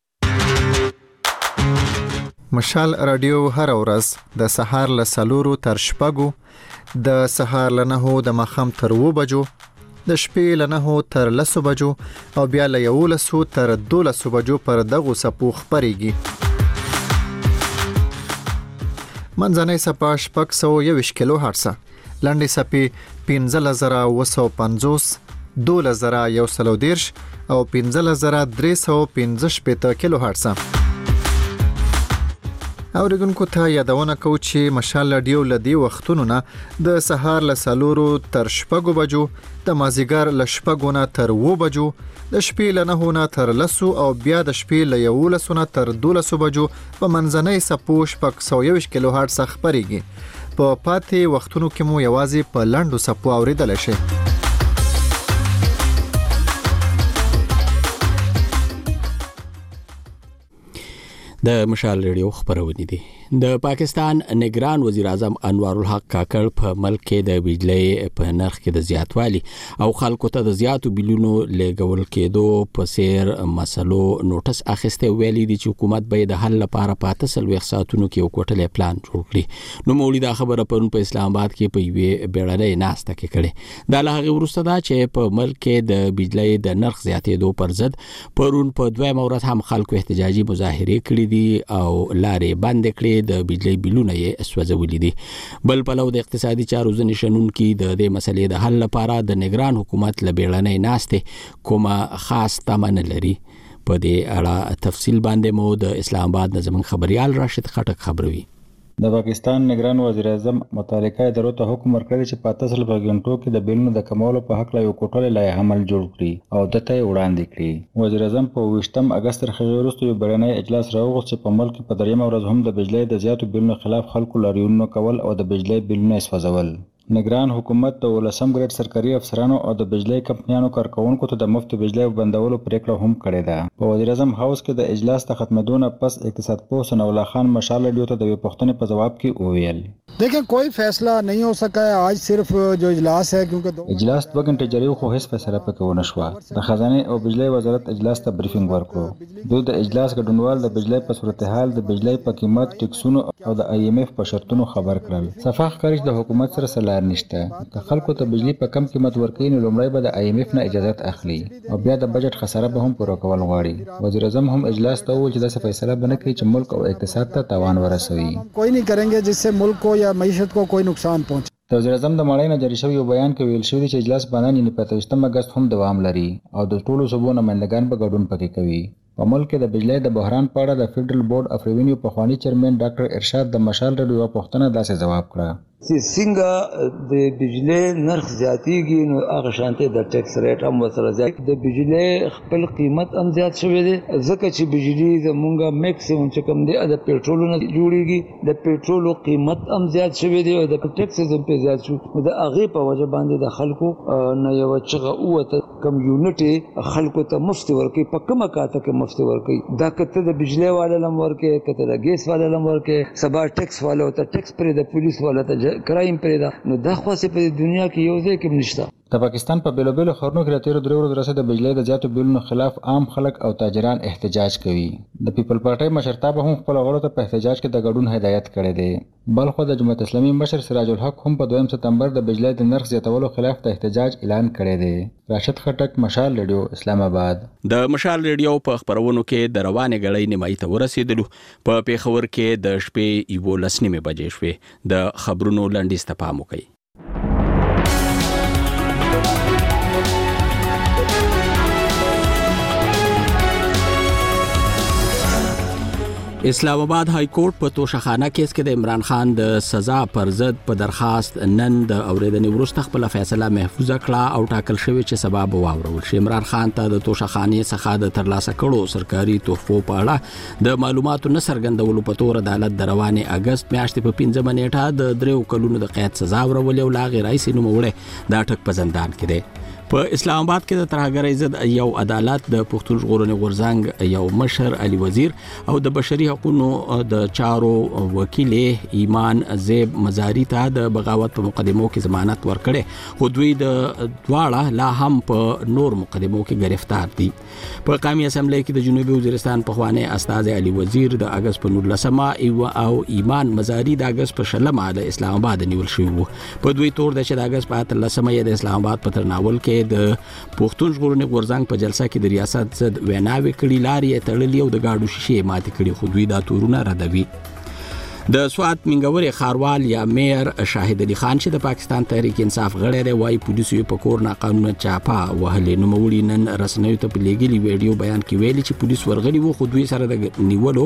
مشال رادیو هر ورځ د سهار له سلورو تر شپږو، د سهار له نهو د ماښام تر اووه بجو، د شپې له نهو تر لسو بجو او بیا له یولسو تر دولسو بجو پر دغو څپو خپرېږي. منځنۍ څپه شپږ سوه یوویشت کیلو هرڅه، لنډې څپې پنځلس زره اووه سوه پنځوس، دولس زره یو سل او دېرش او پنځلس زره درې سوه پنځه شپېته کیلو هرڅه. اوریدونکو ته یادونه کوو چې مشال رادیو له دې وختونو نه د سهار له څلورو تر شپږو بجو، د مازدیګر له شپږو نه تر اووه بجو، د شپې له نهو نه تر لسو او بیا د شپې له یولسو نه تر دولسو بجو په منځنۍ څپو شپږ سوه یوویشت کیلو هرټز خپرېږي. په پاتې وختونو کې مو یوازې په لنډو څپو اوریدلی شئ. د مشال ریډیو خبرونه دي. د پاکستان نگران وزیر اعظم انوار الحق کاکړ په ملک کې د بجلی په نرخ کې د زیاتوالي او خلکو ته د زیاتو بلونو لګول کېدو په سیر مسلو نوټس اخیسته ویلي دي چې حکومت به د حل لپاره په تسلوي ساعتونو کې یو کوټلې پلان جوړ کړي. نو مولوی دا خبره پرون په اسلام آباد کې په یوې بیړنۍ ناسته کې کړي. دا له هغه وروسته دا چې په ملک کې د بجلی د نرخ زیاتېدو پر ضد پرون په دویم ورځ هم خلکو احتجاجي مظاهره کړې دي او لارې بند کړې، د بجلی بلونه یې سوځولې دي. بل پلو د اقتصادي چارو ځنې شنونکي د دې مسلې د حل لپاره د نگران حکومت له بیړنۍ ناستې کومه خاص تمه نه لري. په دې اړه تفصیل باندې مو د اسلام آباد نه زموږ خبريال راشد خټک خبروي. د پاکستان نگران وزیر اعظم متعلقه ادارو ته حکم ورکړی چې په اته سلو غنټو کې د بلونو د کمولو په حق لا یو کوټل لایحه عمل جوړ کړي او دته وړاندې کړي. وزیر اعظم په اوویشتم اگست تر وروسته یو بیړنی اجلاس راوغوښت چې په ملک په دریم ورځ هم د بجلی د زیاتو بلونو خلاف خلکو لاریونونه کول او د بجلی بلونه سوځول. نگران حکومت د ولسم ګریډ سرکاري افسرانو او د بجلی کمپنیانو کارکونکو ته د مفت بجلی بندولو پریکړه هم کړې ده. په وزیر اعظم هاوس کې د اجلاس ته ختمېدو نه پس اقتصاد پوه ثناء الله خان مشال رادیو ته د یوې پوښتنې په جواب کې وویل، دیکھیں کوئی فیصلہ نہیں ہو سکا ہے آج، صرف جو اجلاس ہے کیونکہ اجلاس دوه غنټې جاری خو هیڅ فیصله پکې ونه شوه. د خزانه او بجلی وزارت اجلاس ته بریفینګ ورکړو. دوی د اجلاس ګډونوال د بجلی په صورتحال، د بجلی په قیمت، ټیکسونو او د آی ایم ایف په شرطونو خبر کړل. صفاح کاریش د حکومت سره سلار نشته. خلکو ته بجلی په کم قیمت ورکړي نو لومړی به د آی ایم ایف نه اجازه اخلي او بیا د بجټ خساره به هم پوره کول غواړي. وزیر اعظم هم اجلاس ته وویل چې داسې فیصله به نه کوي چې ملک او اقتصاد ته تاوان ورسوي. کوئی نہیں کریں گے جس سے ملک کو یا معیشت کو کوئی نقصان پہنچے. د وزیر اعظم د مړی نه جاری شوی یو بیان کې ویل شوی چې اجلاس باندې یعنې په اتویشتم اګست هم دوام لري او د ټولو صوبو نمایندګان به ګډون پکې کوي. په ملک کې د بجلی د بحران په اړه د فیډرل بورډ اف ریونیو پخوانی چیرمن ډاکټر ارشاد د مشال رادیو پوښتنه داسې جواب کړه چې څنګه د بجلی نرخ زیاتیږي نو هغه شانته د ټیکس ریټ هم وسره زیات، د بجلی خپل قیمت هم زیات شوی دی ځکه چې بجلی زمونږه میکسیمم چې کوم دی د پیټرول نه جوړیږي، د پیټرول قیمت هم زیات شوی دی او د ټیکس هم په زیات شو. د هغه په وجه باندې د خلکو نه یو چغه اوته کم یونټ خلکو ته مفت ورکوي په کومه کاته کې مفت ورکوي دا کته د بجلی والا لم ورکوي کته د ګیس والا لم ورکوي سبا ټیکس والا ته ټیکس پرې د پولیس والا ته کرایم پرې دا نو دا خو په دنیا کې یو ځای کې نشته. د پاکستان په بیلو بیلو ښارونو کې د تیرو درې ورځو راهیسې د بجلی د زیاتو بیلونو خلاف عام خلک او تاجران احتجاج کوي. د پیپل پارټۍ مشرتابه هم خپل غړو ته په احتجاج کې د ګډون هدایت کړی دی. بلخو د جمهوریت اسلامي مشر سراج الحق هم په دویم سپتمبر د بجلی د نرخ زیاتولو خلاف د احتجاج اعلان کړی دی. راشد خټک، مشال ریډیو، اسلام آباد. د مشال ریډیو په خبرونو کې د روانې غړۍ نیمایي ته ورسېدلو. په پیښور کې د شپې یو لس نیمې بجې شوې. د خبرونو لنډیز ته پام وکړئ. اسلام آباد های کورټ په توشخانه کیس کې د عمران خان د سزا پر ضد په درخواست نن د اوریدنې وروسته خپل فیصله محفوظ کړه او ټاکل شوی چې سبا به واورول شي. عمران خان ته د توشخانې څخه د ترلاسه کړو سرکاري تحفو په اړه د معلوماتو نه څرګندولو په تور عدالت د روانې اگست میاشتې په پنځمه نیټه د دریو کلونو د قید سزا ورولې او لا غیر رئیس نوموړی دا ټک په زندان کې دی. په اسلام آباد کې د ترهګرۍ ضد یو عدالت د پښتون ژغورنې غورځنګ یو مشر علي وزیر او د بشري حقوقو د چارو وکیل ایمان زیب مزاری ته د بغاوت په مقدمو کې ضمانت ورکړي، خو دوی د دواړه لا هم په نور مقدمو کې گرفتار دي. په قومي اسمبلی کې د جنوبي وزیرستان پخوانی استاد علي وزیر د اگست په نولسمه او ایمان مزاری د اگست په شلمه د اسلام آباد نیول شوی وو. په دوی تور د چې د اگست په اتلسمه د اسلام آباد په ترناول کې د پښتون ژغورنې غورځنګ په جلسه کې د ریاست ضد ویناوې کړي، لارې تړلې او د گاډو شیشې ماتې کړي، خو دوی دا تورونه ردوي. د سوات منګوري خاروال یا میر شاهد علي خان چې د پاکستان تحریک انصاف غړی دی وايي پولیسو په کور ناقانونه چاپا وهلې. نو مولي نن رسنیو ته په لګلي ویډیو بیان کې ویلي چې پولیس ورغلي وو، خو دوی سره د نیولو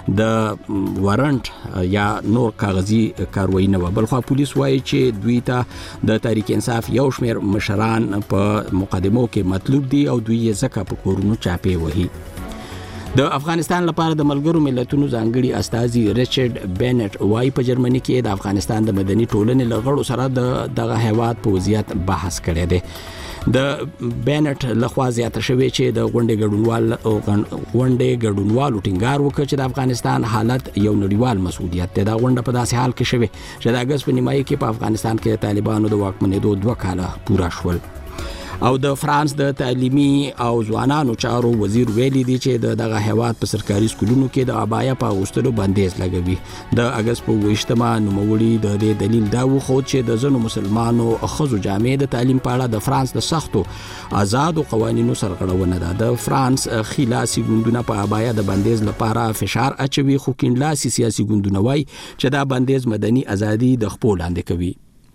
د وارنټ یا نور کاغذي کاروایی نه و. بلخو پولیس وايي چې دوی ته د تحریک انصاف یو شمېر مشران په مقدمو کې مطلوب دي او دوی یې ځکه په کورونو چاپې وهي. د افغانستان لپاره د ملګرو ملتونو ځانګړي استازي ریچارډ بینټ وايي په جرمني کې د افغانستان د مدني ټولنې لغړو سره د دغه هیواد په وضعیت بحث کړی دی. د بینټ لخوا زیاته شوې چې د غونډې ګډونوال غونډې ګډونوالو ټینګار وکړ چې د افغانستان حالت یو نړیوال مسؤلیت دی. دا غونډه په داسې حال کې شوې چې د اگست په نیمایي کې په افغانستان کې د طالبانو د واکمنېدو دوه کاله پوره شول. او د فرانس د تعلیمي او ځوانانو چارو وزیر ویلي دی چې د دغه هیواد په سرکاري سکولونو کې د ابایا په اغوستلو بندیز لګوي. د اگست په ویشتمه نوموړي د دې دلیل دا وښود چې د ځینو مسلمانو ښځو جامې د تعلیم په اړه د فرانس د سختو آزادو قوانینو سرغړونه ده. د فرانس خلاصي ګوندونه په ابایا د بندیز لپاره فشار اچوي، خو کینلاسي سیاسي ګوندونه وایي چې دا بندیز مدني ازادي د خپل لاندې کوي.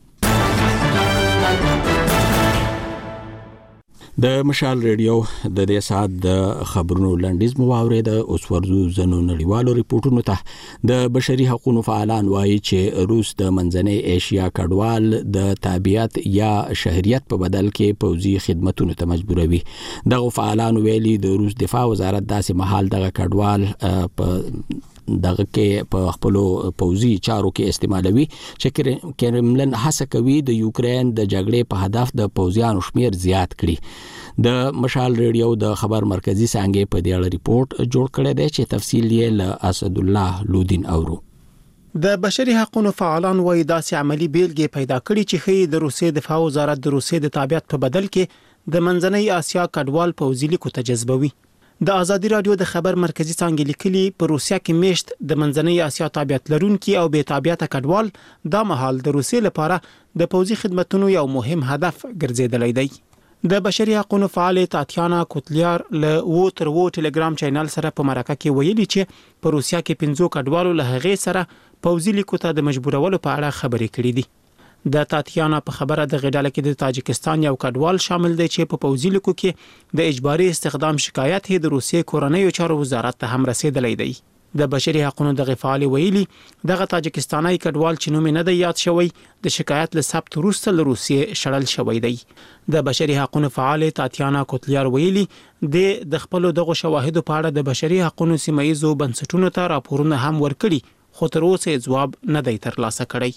د مشال ریډیو د دې سات د خبرونو لنډیز مو واورید. اوس ورځو زنو نړیوالو ریپورتونو ته د بشري حقوقو فعالان وایي چې روس د منځنۍ ایشیا کډوال د تابعیت یا شهریت په بدل کې پوځي خدماتونو ته مجبوروي. دغه فعالان ویلي د روس دفاع وزارت داسې محل دغه کډوال په دغه کې په خپل پوځي چارو کې استعمالوي چې کرملن هڅه کوي د یوکرين د جګړې په هدف د پوځیانو شمیر زیات کړي. د مشال ریډیو د خبر مرکزی څنګه په دې اړه ریپورت جوړ کړی دی چې تفصیل یې له اسد الله لودین اورو. د بشري حقوقو فعالان وایي داسې عملی بیلګې پیدا کړي چې خې د روسیې دفاع وزارت د روسیې د تابعیت په بدل کې د منځنۍ اسیا کډوال پوځي لیکو ته جذبوي. د ازادي رادیو د خبر مرکزی څنګه لیکلي په روسیا کې میشت د منځنۍ اسیا تابعیت لرونکي او بې تابعیت کډوال د مهال د روسیې لپاره د پوځي خدماتو یو مهم هدف ګرځیدلی دی. د بشري حقوقو فعال تاتیانا کوتلیار له وو تر وو ټلګرام چینل سره په مرکه کې ویلي چې په روسیا کې پنځو کډوالو له هغې سره پوځي لیکو ته د مجبورولو په اړه خبرې کړې دي. د تاتیانا په خبره د غډاله کې د تاجکستان یو کډوال شامل دی چې په پوځي لیکو کې د اجباري استخدام شکایت یې د روسیې کورنۍ چارو وزارت ته هم رسیدلی دی. د بشري حقوقو د غفالي ویلي دغه تاجکستاني کډوال چې نوم نه دی یاد شوی د شکایت له ثبت وروسته له روسیې شړل شوی دی. د بشري حقوقو فعال تاتیانا کوتلیار ویلي د خپل دغه شواهد په اړه د بشري حقوقو سیمایي بنسټونو ته راپورونه هم ورکړي، خو تر اوسه ځواب نه دی ترلاسه کړی.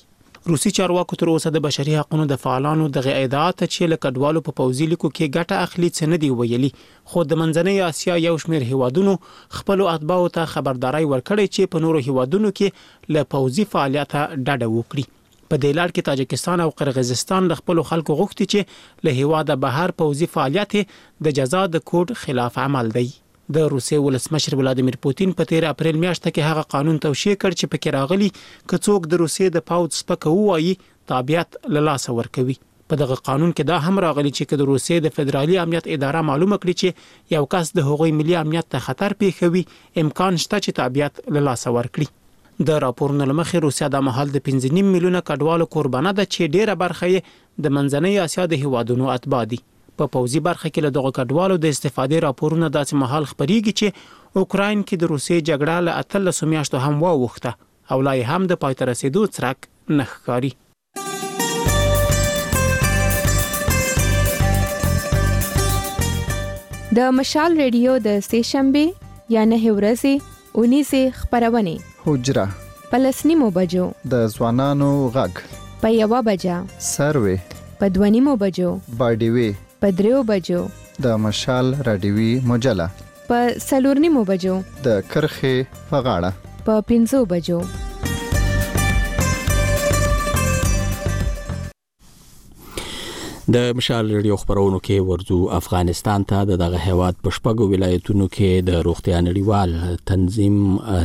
روسي چارواکو تر اوسه د بشري حقوقو د فعالانو د ادعاات چې له کډوالو په پوځي لیکو کې ګټه اخلي څه نه دی ویلي، خو د منځنۍ اسیا یو شمېر هیوادونو خپل اتباعو ته خبرداري ورکړې چې په نورو هیوادونو کې له پوځي فعالیت ډډه وکړي. په دې لړ کې تاجکستان او قرغیزستان د خپل خلکو غوښتي چې له هیواده بهر پوځي فعالیت د جزا د کوډ خلاف عمل دی. د روسیې ولسمشر ولادیمیر پوتین په تیر اپریل میاشت کې هغه قانون توشیح کړ چې پکې راغلی که څوک د روسیې د پوځ سپکه وایي تابعیت له لاسه ورکوي. په دغه قانون کې دا هم راغلی چې د روسیې د فدرالي امنیت اداره معلومه کړي چې یو کس د هغوی ملي امنیت ته خطر پیښوي، امکان شته چې تابعیت له لاسه ورکړي. د راپورونو لمخې روسیا د مهال د پنځه نیم میلیونه کډوالو قربانه ده چې ډیره برخه یې د منځنۍ اسیا د هیوادونو اتباع دي. په پوځي برخه کې له دغه کډوالو د استفادې راپورونه داسې مهال خبريږي چې اوکراین کې د روسیې جګړه له اتلس میاشتو هم واوښته او لا هم د پای ته رسیدو څرک نه ښکاري. د مشال ریډیو د سهشنبه یا نه ورځې اونیزه خبرونه حجره پلسنیمو بجو د ځوانانو غږ په یو بجا سروي په دوانیمو بجو باډیوي په دریو بجو د مشال رادیوي مجله په سلورنیمو بجو د کرخه په غاړه په پنځو بجو. د مشال ریډیو خبرونو کې ورځو افغانستان ته د دغه هیواد په شپږو ولایتونو کې د روغتیا نړیوال تنظیم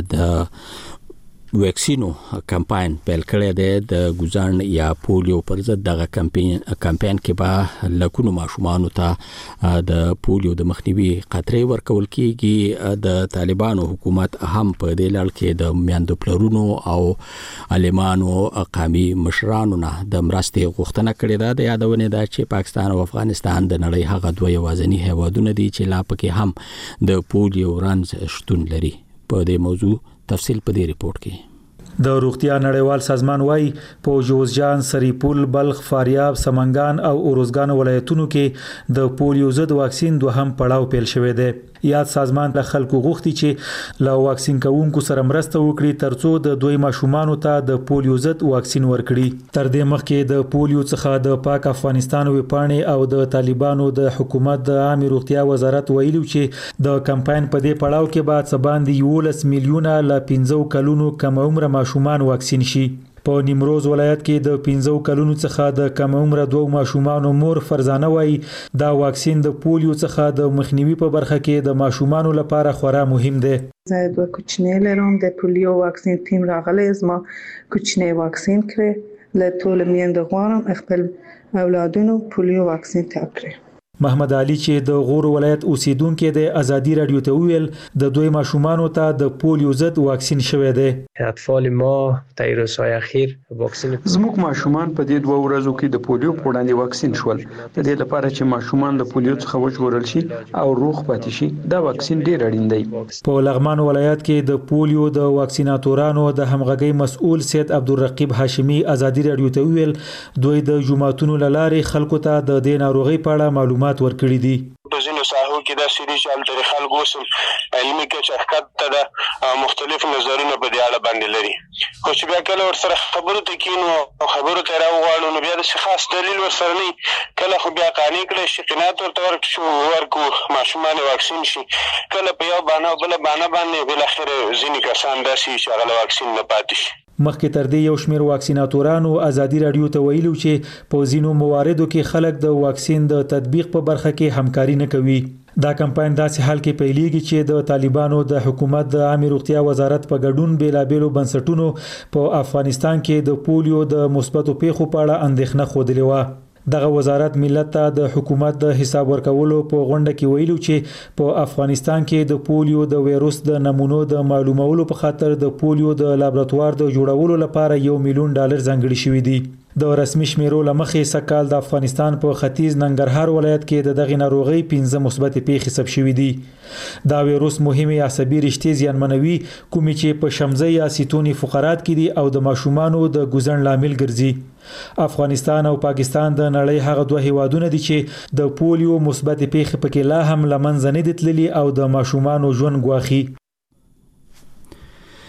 د ویکسینو کمپاین پیل کړی دی. د ګوزن یا پولیو پر ضد دغه کمپاین کمپاین کې به لکونو ماشومان ته د پولیو د مخنیوي قطرې ورکول کیږي. د طالبانو حکومت هم په دې لړ کې د میاندو پلرونو او عالمانو قومي مشرانو نه د مرستې غوښتنه کړې ده. د یادونه ده چې پاکستان او افغانستان د نړۍ هغه دوه یوازینی هیوادونه دي چې لا پکې هم د پولیو رنځ شتون لري. په دې موضوع تفصیل په دې ریپورت کې. د روغتیا نړیوال سازمان وايي په جوزجان، سریپول، بلخ، فاریاب، سمنګان او اروزګان ولایتونو کې د پولیو ضد واکسین دوهم پړاو پیل شوی دی. یاد سازمان له خلکو غوښتي چې له واکسین کوونکو سره مرسته وکړي ترڅو د دوی ماشومان ته د پولیو ضد واکسین ورکړي. تر دې مخکې د پولیو څخه د پاک افغانستان وپاڼې او د طالبانو د حکومت د عامه روغتیا وزارت ویلو چې د کمپاین په دې پړاو کې بعد سباندې یولس میلیونه ل پنځه کلونو کم عمر ماشومان واکسین شي. په نیمروز ولایت کې د پنځه کلونو څخه د کم عمر دوه ماشومان مور فرزانه وای دا واکسین د پولیو څخه د مخنیوي په برخه کې د ماشومان لپاره خورا مهم دی. زه دوه کوچنی لرم د پولیو واکسین ټیم راغلی زما کوچنی واکسین کړی له ټول میند غواړم خپل اولادونو پولیو واکسین تکړه. محمد علي چې د غور ولایت اوسیدونکو د ازادي رادیو ته ویل د دوی ماشومان ته د پولیو ضد واکسین شوه دی. اطفال ما در روزهای اخیر واکسین زموږ ماشومان په دې دوه ورځو کې د پولیو په وړاندې واکسین شول. د دې لپاره چې ماشومان د پولیو څخه وژغورل شي او روغ پاتې شي دا واکسین ډیر اړین دی. په لغمان ولایت کې د پولیو د واکسیناتورانو د همغږي مسؤل سید عبدالرقیب هاشمی ازادي رادیو ته ویل دوی د جمعتونو لارې خلکو ته د دې ناروغي په اړه معلومات ورکړي دي. په ځینو ساحو کې دا سری چې تر خلکو وسم علمي کې شرکت ته مختلف نظرونه په دې اړه باندې لري. خو چې بیا کله ورسره خبرو ته کینو او خبرو ته راوغواړو نو بیا د خاص دلیل ورسره نه کله خو بیا قانوني کړي شي قناعت ورته ورکو ورکو ماشومان واکسین شي کله په یو باندې بل باندې باندې بل اخر ځینې کسان داسي چې هغه واکسین نه پاتې شي. مخکې تر دې یو شمېر واکسیناتورانو ازادي رادیو ته ویلو چې په ځینو مواردو کې خلک د واکسین د تطبیق په برخه کې همکاري نه کوي. دا کمپاین داسې حال کې پیلېږي چې د طالبانو د حکومت د عامه روغتیا وزارت په ګډون بیلابېلو بنسټونو په افغانستان کې د پولیو د مثبتو پیښو په اړه اندېښنه خوده و. دغه وزارت ملت ته د حکومت د حساب ورکولو په غونډه کې ویلو چې په افغانستان کې د پولیو د وایروس د نمونو د معلومولو په خاطر د پولیو د لابراتوار د جوړولو لپاره یو میلیون ډالر ځانګړي شوی دی. د رسمي شمیرو لمخې سکهال د افغانستان په ختیځ ننګرهار ولایت کې د دغه ناروغي پنځه مثبت پیښې ثبت شوې دي. دا وایروس مهمه عصبي رشتې زیانمنوي کومې چې په شمزه یا سیتونی فقرات کې دي او د ماشومانو د ګوزن لامل ګرځي. افغانستان او پاکستان د نړۍ هغه دوه هیوادونه دي چې د پولیو مثبت پیښې پکې لا هم لمنځه نه دي تللي او د ماشومانو ژوند ګواخي.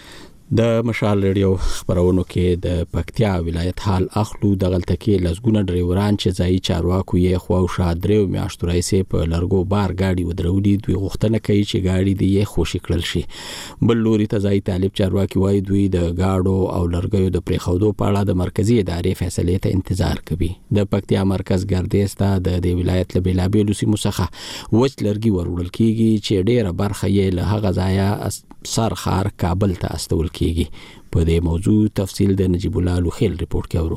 د مشال ریډیو خبرونو کې د پکتیا ولایت حال اخلو د غلطه کې لزګونه ډرایوران چې ځای چارواکو یې خو او شادریو میاشتو راځي په لرګو بار گاډي ودرولي دوی غوښتنه کوي چې گاډي دی خوشی کړل شي. بل لوري ته ځای طالب چارواکي وایي دوی د گاډو او لرګیو د پریخودو په اړه د مرکزی ادارې فیصلې ته انتظار کوي. د پکتیا مرکز ګردیز ته د دې ولایت له بیلابېلو سیمو څخه وچ لرګي ورول کیږي چې ډېره برخه یې له هغه ځایه سرخار کابل ته استول کیږي. په دې موضوع تفصیل د نجیب الله لوخیل ریپورت کوي.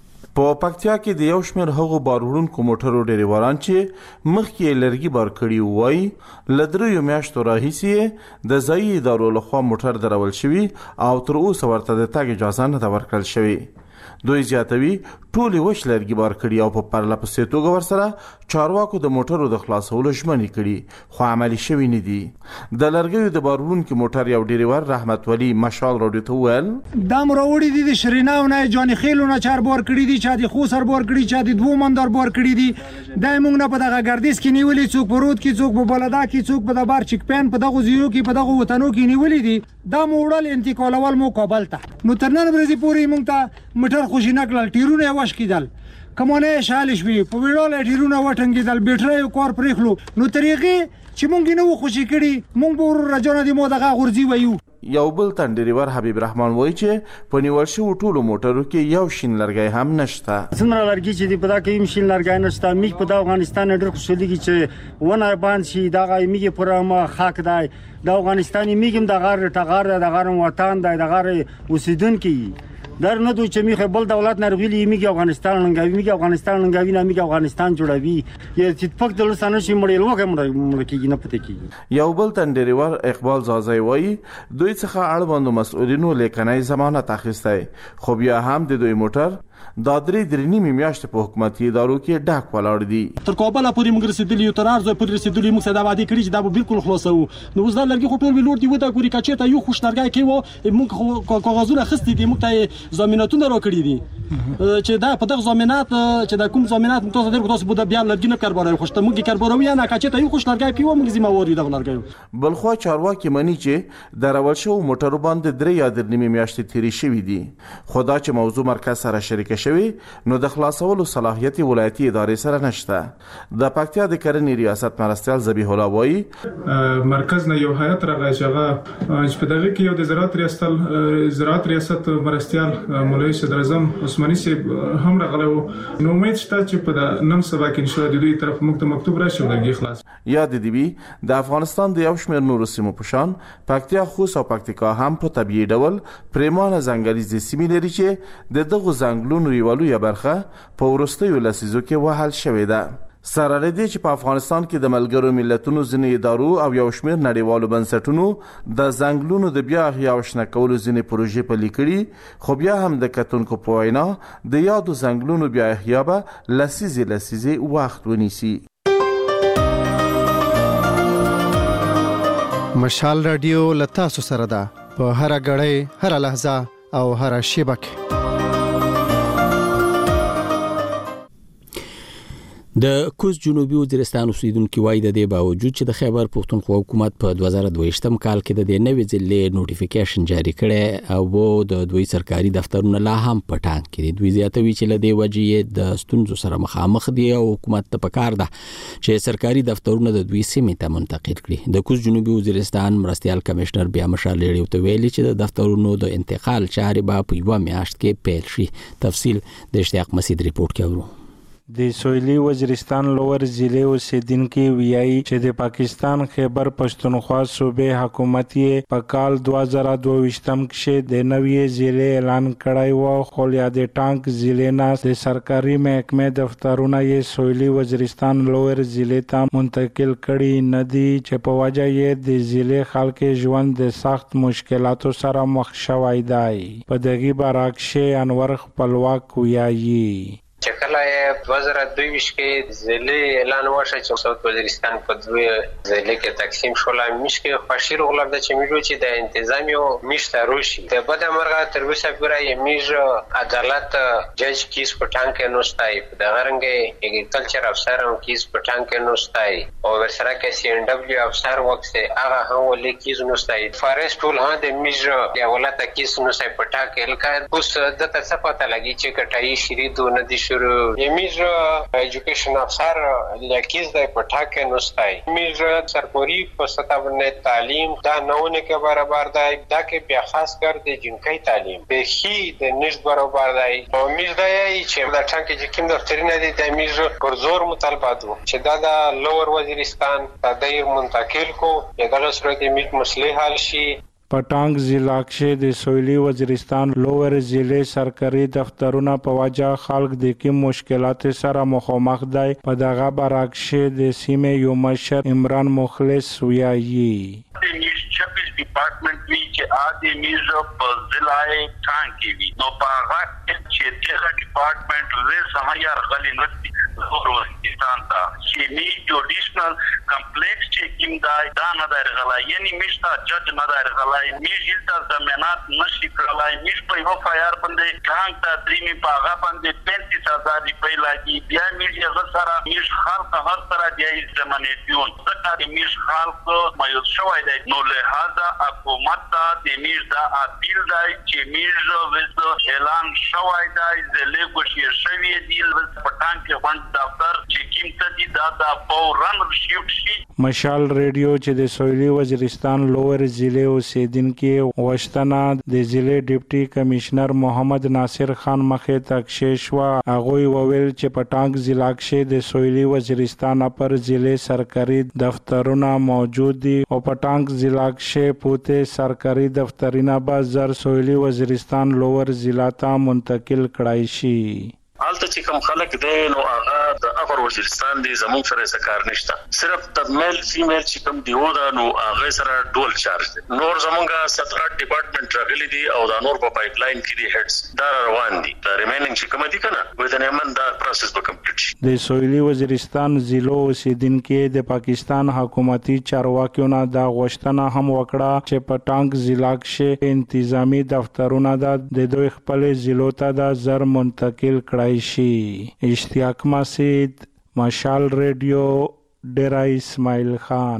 په پکتیا کې د یو شمېر هغو بارورونکو موټرو ډریوران چې مخکې لرګي بار کړي وای لدریو میاشتو راهیسې د ځایي ادارو لخوا موټر درول شوي او تر اوسه ورته د تګ اجازه نه ده ورکړل شوې. دوی زیاتوي ټولې وش لرګي بار کړي او په پرله پسې توګه ورسره چارواکو د موټرو د خلاصولو ژمنې کړي خو عملي شوي نه دي. د لرګیو د بارونکو موټر یو ډریور رحمت ولی مشال راډیو ته وویل دا مروړي دي د شریناو نه جاني خېلو نه چار بار کړي دي چې د خو سر بار کړي چې د دوه مندار بار کړي دي دای موږ نه په دغه ګردیز کې نیولې څوک پروت کې څوک په بلدا کې څوک په د بار چک پین په دغه زیرو کې په دغه وطنو کې نیولې دي دا موړل انتقالول مو کابل ته نو ترنن ورځې پوری موږ ته موټر خوشی نکړل ټیرونه واش کیدل کومونه شالش وی په ویډیو ټیرونه وټنګیدل بیټری کور پرېخلو نو طریقې چې مونږ نه خوشی کړي مونږ ور راځونه دی مو دغه غورځي وایو. یو بل تن ډریور حبیب رحمان وایي چې په نیول شو ټولو موټرو کې یو شین لرګی هم نشته. څومره لرګي چې دی په دا کې شین لرګی نشته میګ په افغانستان ډېر خوشالي چې ونه باندې شي دا میګ پر ما خاک دی د افغانستاني میګم د غار ټغار د غار وطن د غار اوسیدونکو در نه دوی چې میخه بل دولت نرغلی میګ افغانستان لنګوي میګ افغانستان لنګوي نه میګ افغانستان جوړوي یا چې پک د لسانه شي مړیل وکه مړ کېږي نه پته کېږي. یو بل تن ډریور اقبال زازای وایي دوی څخه اړوندو مسؤلینو لیکنای ضمانت اخیستی خو بیا هم د دوی موټر دا درې درې نیمه میاشتې په حکومتي ادارو کې ډاک ولاړ دي. تر کابل پورې موږ رسیدلی یو تر ارزو پورې رسیدلی موږ صدا وادي کړی چې دا به بالکل خلاصو نو اوس دا لرګي خو ټول ویلور دی وته ګوري کچې ته یو خوش لرګي کې وو موږ کاغذونه خستې دي موږ ته ضمانتونه راکړي دي چې دا په دغه ضمانت چې دا کوم ضمانت تاسو درکو تاسو بده بیا لرګي نه کارباري خوشته موږ کارباروي نه کچې ته یو خوش لرګي پیو موږ ذمہ واري دغه لرګي. بلخو چارواکي مني چې درول شو موټر باندې درې یا درې نیمه میاشتې تیری شوې دي خدا چې موضوع مرکز سره شریک شوی نو د خلاصولو صلاحیت ولایتي ادارې سره نشته. د پکتیا د کرنې ریاست مرستیال ذبیح الله وایي مرکز نه یو هیئت راغی چې هغه چې په دغه کې یو د زراعت ریاست زراعت ریاست مرستیال مولوی صدر اعظم عثماني صاحب هم راغلی وو نو امید شته چې په نن سبا کې ان شاء الله د دوی طرف موږ ته مکتوب راشي ولګي خلاص. یاد دی د افغانستان د یو شمېر نورو سیمو په شان پکتیا خوست او پکتیکا هم په طبيعي ډول پریمانه ځنګلي سیمې لري چې د دغه ځنګلونو یو لویه برخه په وروستیو لسیزو کې وهل شوې ده. سره لدې چې په افغانستان کې د ملګرو ملتونو ځینې ادارو او یو شمېر نړیوالو بنسټونو د ځنګلونو د بیا احیا او شنه کولو ځینې پروژې پلي کړي خو بیا هم د کتونکو په وینا د یادو ځنګلونو بیا احیا به لسیزې لسیزې وخت ونیسي. مشال رادیو لتاسو سره ده په هر غړې هر لحظه او هر شیبه کې. د کوز جنوبي وزیرستان اوسیدونکو وایي د دې باوجود چې د خیبر پختونخوا حکومت په دوه زره دوه ویشتم کال کې د دې نوې ضلع نوټیفیکیشن جاری کړي او د دوی سرکاري دفترونه لا هم پټان کړي. دوی زیاتوي چې له دې وجې د ستونزو سره مخامخ دي او حکومت ته پکار ده چې سرکاري دفترونه د دوی سیمې ته منتقل کړي. د کوز جنوبي وزیرستان مرستیال کمشنر بیا مشال ریډیو ته ویلي چې د دفترونو د انتقال چارې به په یوه میاشت کې پیل شي. تفصیل د اشتیاق مسعود ریپورت کوي. د سویلي وزیرستان لوور ضلع اوسیدونکو ویایي چې د پاکستان خیبر پښتونخوا صوبې حکومت یې په کال دوه زره دوه ویشتم کې د نوې ضلع اعلان کړی و خو یا د ټانک ضلع نه د سرکاري محکمې دفترونه یې سویلي وزیرستان لوور ضلع ته منتقل کړي نه دي چې په وجه یې د ضلع خلک ژوند د سخت مشکلاتو سره مخ شوی دی. په دغه برعکس انور خپلواک ویایي چې کله دوه زره دوه ویشت کې ضلع اعلان وشو چې سعودي وزیرستان په دوه ضلع کې تقسیم شول. میش کې خوشی رغلب د چمیجو چې د انتظامی او میش تروشي د بد مرغه تر اوسه پورې میش عدالت جج کیس پټان کې نوستای د غرنګ اګریکلچر افسر هم کیس پټان کې نوستای او ورسره کې سی ان ډبلیو افسر وکسه هغه هم ولې کیس نوستای فارست ټول هم د میش یا ولته کیس نوستای پټا کې لکه اوس د تاسو پته لګی چې کټای شری دونه دي شروع میش ایجوکیشن افسر د کیس د پټا کې نوستای میش سرپوری په سطح باندې تعلیم دا نهونه کې برابر دی دا کې بیا خاص کر د جنکۍ تعلیم به هی د نشد برابر دی او میز دی چې د ټانک چې کوم دفترونه دي د میز پر زور مطالبه دي چې دا د لوور وزیرستان د دیر منتقل کو یا د صورت میز مسلې حل شي. پټانګ ضلع کې د سویلي وزیرستان لوور ضلع سرکاري دفترونه په وجه خلک د کوم مشکلات سره مخامخ دي. په دغه برعکس د سیمې یو مشر عمران مخلص ویایي छब्बीस डिपार्टमेंट भी के आदि मीज ضلع ټانګ کې وي نو په هغه چې دغه ډپارټمنټ وې سمایا غلي نشي ورستان ته چې می جوډیشنل کمپلیکس چې کوم دای دا نه درغلای یعنی مشتا جج نه درغلای می جلتا ضمانت نشي کولای می په یو فایار باندې ټانګ ته درې په هغه باندې پینتیس هزار روپۍ لاګي بیا می هغه سره می خلک هر سره دی ضمانتيون ځکه می خلک مایوس شوی دی نو له هدا حکومت ته د میز دا اپیل دی چې میز وځو اعلان شوی دی د لیګوشي شوی دی پټان کې وان دفتر چې کیمته دي دا د فورن شیفټ شي. مشال ریډیو چې د سویلي وزیرستان لوور ضلع اوسیدونکو وشتنه د ضلع ډیپټي کمشنر محمد ناصر خان مخې ته کښېښوه. هغوی وویل چې پټانګ ضلع کې د سویلي وزیرستان پر ضلع سرکاري دفترونه موجود دي او پټانګ ضلع کې پوته سرکاري دفترونه به زر سویلي وزیرستان لوور ضلع ته منتقل کړای شي. حالته چې کوم خلک دی نو هغه د اپر وزیرستان دی زموږ سره سکار نشته صرف د میل فیمیل چې کوم دی و دا نو هغه سره ډول چارج دی. نور زمونږه ستر ډپارټمنټ راغلي دي او دا نور په پایپ لاین کې دي هډز دا روان دي دا ریمیننګ چې کوم دي کنه وې د نیمن دا پروسس به کمپلیټ شي. د سویلي وزیرستان ضلع اوسیدونکو د پاکستان حکومتي چارواکیو نه دا غوښتنه هم وکړه چې پټانګ ضلع کې انتظامی دفترونه د دوی خپل ضلع ته د زر منتقل کړای شي. اشتیاق مسید مشال ریډیو ډیرا اسماعیل خان.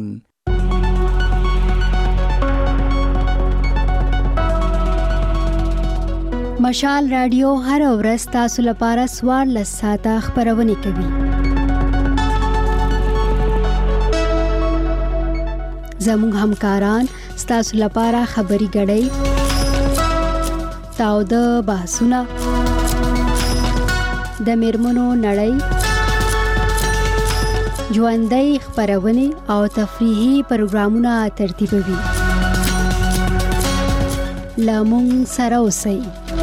مشال رادیو هر ورځ تاسو لپاره سوار لساته خبرونه کوي. زموږ همکاران تاسو لپاره خبري غړي تاو د بحثونه د میرمنو نړۍ ژوندۍ خبرونه او تفریحي پروګرامونه ترتیبوي. لامون سره اوسئ.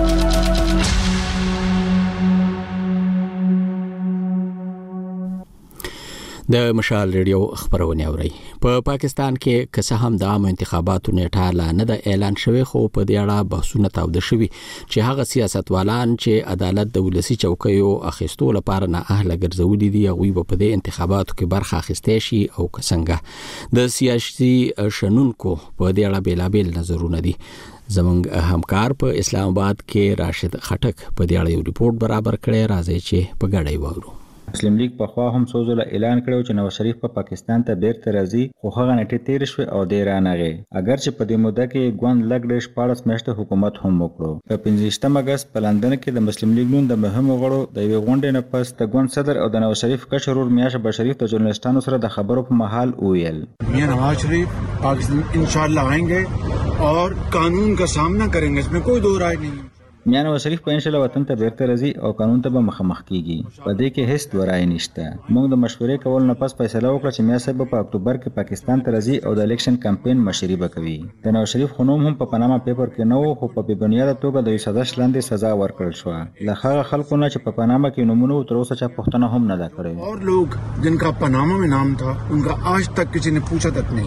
د مشال ریډیو خبرونه اوري. په پاکستان کې که هم د عام انتخاباتو نیټه لا نه د اعلان شوی خو په دې اړه بحثونه تاوده شوي چې هغه سیاستوالان چې عدالت د ولسی چوکیو اخیستو لپاره نه اهل ګرځولي دي هغه په دې انتخاباتو کې برخه اخیستې شي او څنګه د سیاسي شنونکو په دې اړه بیلابل نظرونه دي. زمونږ همکار په اسلام آباد کې راشد خټک په دې اړه یو ریپورت برابر کړی راځي چې په ګډه وورو. مسلم لیگ په خوا هم څو ځله اعلان کړو چې نواز شریف په پا پاکستان ته بیرته راځي خو هغه نټې تیر شو او ډیر رانغی اگر چې په دې موده کې ګوند لګډ شپاړس میاشتې حکومت هم وکړو. په پنځه اگست په لندن کې د مسلم لیگ نون د مهمو غړو د یوې غونډې نه پس د ګوند صدر او د نواز شریف کشر ورور میاش بشریف د ژورنالستانو سره د خبرو په محل ویل میاں نواز شریف پاکستان انشاءاللہ آئیں گے اور قانون کا سامنا کریں گے اس میں کوئی دو رائے نہیں. میاں نواز شریف په انشاءالله وطن ته بیرته راځي او قانون ته به مخامخ کیږي. په دې کې هیڅ دوه رائے نشته. موږ د مشورې کول نه پس فیصله وکړه چې میاں صاحب په اکتوبر کې پاکستان ته راځي او د الیکشن کمپاین مشري وکوي. د نواز شریف خنوم هم په پاناما پیپر کې نو خو په بنیاد توګه د سزا شلاندې سزا ورکړل شو. لخوا خلکو نه چې په پاناما کې نمونه تر اوسه چا پښتنه هم نه دا کړې. اور لوگ جن کا پاناما میں نام تھا ان کا آج تک کسی نے پوچھا تک نہیں.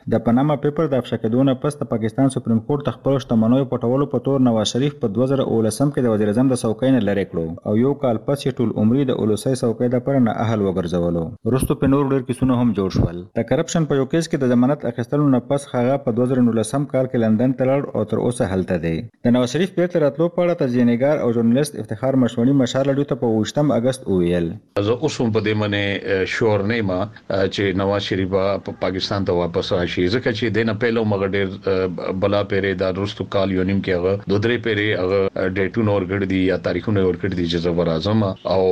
د پاناما پیپر د افشا کېدو پس د پاکستان سپریم کورټ خپل شتمنیو پټولو په تور نواز شریف په دوه زره اوولسم کې د وزیر اعظم د څوکۍ نه لرې کړو او یو کال پس یې ټول عمرې د اولسۍ څوکۍ د پر نه اهل وګرځولو. وروسته په نور ډېر کیسونه هم جوړ شول. د کرپشن په یو کیس کې د ضمانت اخیستلو نه پس هغه په دوه زره نولسم کال کې لندن ته لاړ او تر اوسه هلته دی. د نواز شریف بیرته راتلو په اړه تجزیه‌نګار او ژورنالیست افتخار مشوڼي مشال لډو ته په اوویشتم اگست وویل زه اوس هم په دې باندې شور نه ما چې نواز شریف په پاکستان ته واپس راشي ځکه چې دنه پهلو مګ ډېر بلا پیره د رستو کال یونیم کې هغه دوه درې پیره هغه ډیټونه ورګړ دي یا تاریخونه ورګړ دي چې زبر اعظم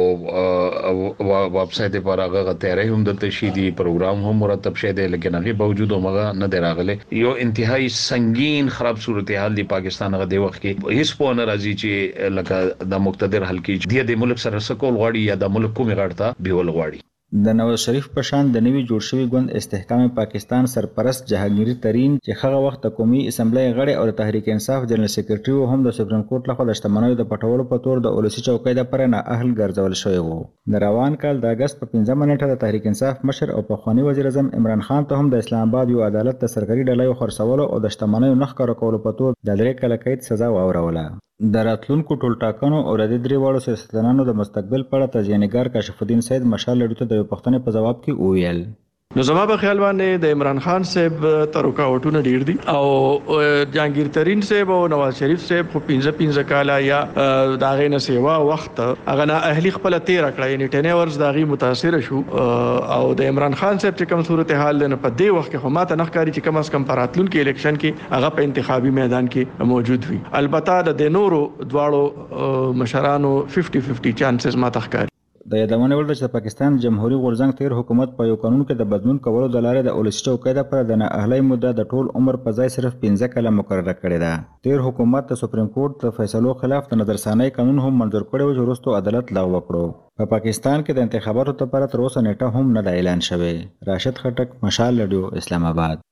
او ویب سټ پر هغه تیارې هم د تشهیدي پروګرام هم مرتب شه دي لیکن هغه باوجود هغه نه دراغله یو انتهایی سنگین خراب صورتحال دی پاکستان هغه دی وخت کې هیڅ په نه راځي چې لکه د مقتدر حل کې د ملک سره سکول غواړي یا د ملک کومه غړتا بیول غواړي. د نواز شریف په شان د نوي جوړ شوی ګوند استحکام پاکستان سرپرست جهانگیر ترین چې هغه وخت د قومي اسمبلی غړی او د تحریک انصاف جنرال سیکریټری هم د سپریم کورټ لخوا د شتمنیو د پټولو په تور د اولسي چوکۍ د پر نه اهل ګرځول شوی وو. د روان کال د اگست په پنځمه نیټه د تحریک انصاف مشر او پخوانی وزیر اعظم عمران خان ته هم د اسلام آباد یو عدالت د سرکاري ډلې خرڅولو او د شتمنیو نخ کار کولو په تور د درې کال قید سزا واوروله. د راتلونکو ټول ټاکنو او د درې واړو سیاستوالانو د مستقبل په اړه تجزیه‌نګار کاشف الدین سید مشال لډو ته د پښتنې په جواب کې وویل نو زما په خیال باندې د عمران خان صاحب تر رکاوټونه ډیر دي او جهانگیر ترین صاحب او نواز شریف صاحب خو پنځه پنځه کاله یا دا غینه سیوا وخت هغه نه اهلی خپل تیر کړی یعنی ټن اورز دا غي متاثر شو او د عمران خان صاحب چې کوم صورتحال نه په دې وخت کې خو ماته نخکاری چې کم از کم پراتلون کې الیکشن کې هغه په انتخابي میدان کې موجود وي. البته د نورو دواړو مشرانو پنځه پنځه چانسز ماته ښکاري. د یادونه ول چې پاکستان جمهوریت غورځنګ تیر حکومت په یو قانون کې د بدلون کولو د لارې د اولسي چوکۍ د پر د نه اهلي مدته د ټول عمر په ځای صرف پنځه کاله مقرره کړې ده. تیر حکومت د سپریم کورټ د فیصلو خلاف د نظرثانۍ قانون هم منظور کړی و چې وروسته عدالت لغوه کړو. په پاکستان کې د انتخاباتو لپاره تر اوسه نیټه هم نه اعلان شوې. راشد خټک مشال لډیو اسلام آباد.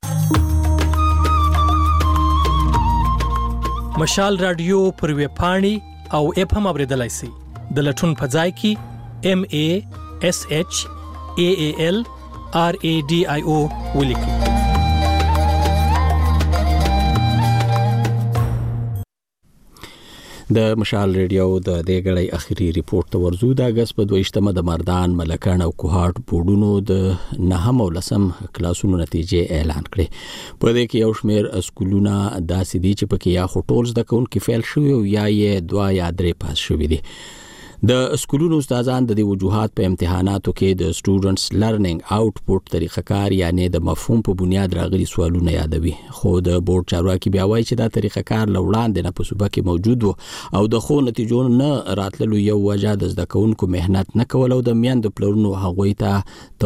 مشال رادیو پر ویب پاڼې او اپ هم اوریدلای شئ. د لټون په ځای کې M A S H A A L R A D I O ولیکئ. د مشال ریډیو د دې غړي اخیری ریپورت ته ورزو د اگست په دویشتمه د مردان ملکان او کوهاټ بورډونو د نهم او لسم کلاسونو نتیجې اعلان کړې. په دې کې یو شمېر اسکولونه داسې دي چې پکې یا هوټلز د کونکو فیل شوی او یا یې دوا یا درې پاس شوی دي. د اسکولونو استادان د دې وجوهات په امتحاناتو کې د سټوډنټس لرنینګ آوټپوټ طریقه کار یعنی د مفهوم په بنیاد راغلي سوالونه یادوي. خو د بورډ چارواکي بیا وایي چې دا طریقه کار لوړاندې نه په صوبه کې موجود و او د خو نتیجو نه راتللو یو وجه د زده کوونکو مهنت نه کول او د میندو پلرونو هغوی ته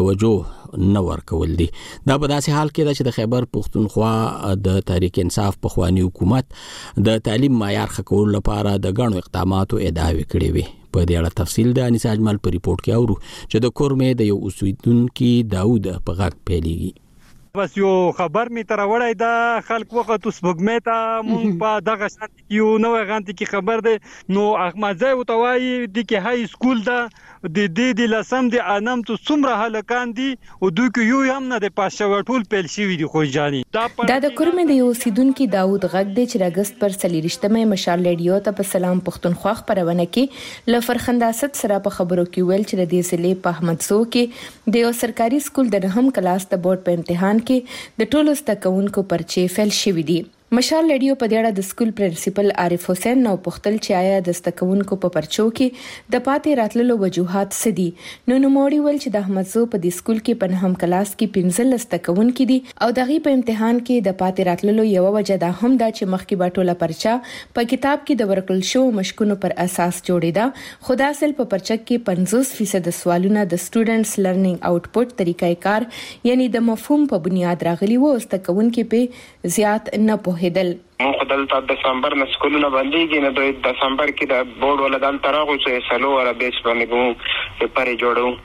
توجه نه ورکول دي. دا په داسې حال کې ده چې د خیبر پښتونخوا د تحریک انصاف پخوانی حکومت د تعلیم معیار ښه کولو لپاره د غنو اقداماتو ادعاوې کړې وي. په دې اړه تفصیل د انیس اجمل په ریپورت کې اورو چې د کورمې د یو اوسیدونکو داوود په غږ پیلېږي. بس یو خبر می تر وړای دا خلک وخت اوس بګمه ته مونږ په دغه شانت یو نو غانتی کی خبر ده نو احمد زای وتوای د کی های سکول دا د دې د لسم د انم تو څومره هلکان دي او دوی کې یو هم نه د پاسه ټول پیل شي وي خو جاني دا د کورمې د یو اوسیدونکو داوود غږ دی چې اگست پر سلیریشتمه مشال ریډیو ته په سلام پښتونخوا خبرونه کې ل فرخنداست سره په خبرو کې ویل چې د دې ضلع په احمدسو کې د یو سرکاري سکول د نهم کلاس د بورډ په امتحان کې د ټولو زده کوونکو پرچې فیل شوي دي. مشال ریډیو په دې اړه د سکول پرنسپل عارف حسین نو پختل چې آیا د زده کوونکو په پرچو کې د پاتې راتللو وجوهات سدي. نو نوموړي ول چې د احمدزو په دې سکول کې په نهم کلاس کې پنځه زده کوونکو دي او دغه په امتحان کې د پاتې راتللو یو وجه دا هم دا چې مخکې باټوله پرچا په کتاب کې د ورکل شو مشکونو پر اساس جوړیدا. خدا اصل په پرچک کې پنځوس فیصد سوالونه د سټوډنټس لرنینګ آوټپوټ طریقې کار یعنی د مفهوم په بنیاد راغلي وو. زده کوونکو په زیات نه په هدل مونږ دلته د دسمبر نه سکولونه باندېږي نه د دسمبر کې د بورډ ولدان ترغه چې سلو ولا بیس باندې کوم پیپر جوړو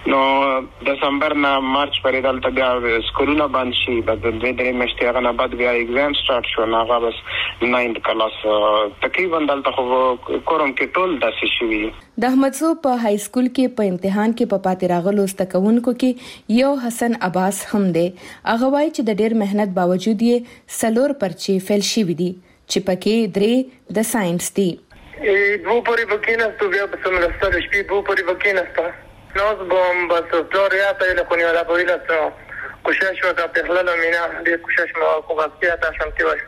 نو دسمبر نه مارچ پرې دلته بیا سکولونه بند شي بعد د دوه درې میاشتې هغه نه بعد بیا ایگزام سٹارټ شو نه هغه بس ناینث کلاس تقریبا دلته خو کورم کې ټول داسې شوي. د احمدزو په های سکول کې په امتحان کې په پاتې راغلو زدهکوونکو کې یو حسن عباس هم دی. هغه وایي چې د ډېر مهنت باوجود یې څلور پرچې فیل شوي دي چې پکې درې د ساينس دي. دوه پورې وکیناستو بیا په سملسته د شپې دوه پورې وکیناسته نوز بوم بس فلوریاتا ile kuniwa la poila so kushashwa ka perlala mina de kushashwa ko gaskiya ta shamti wa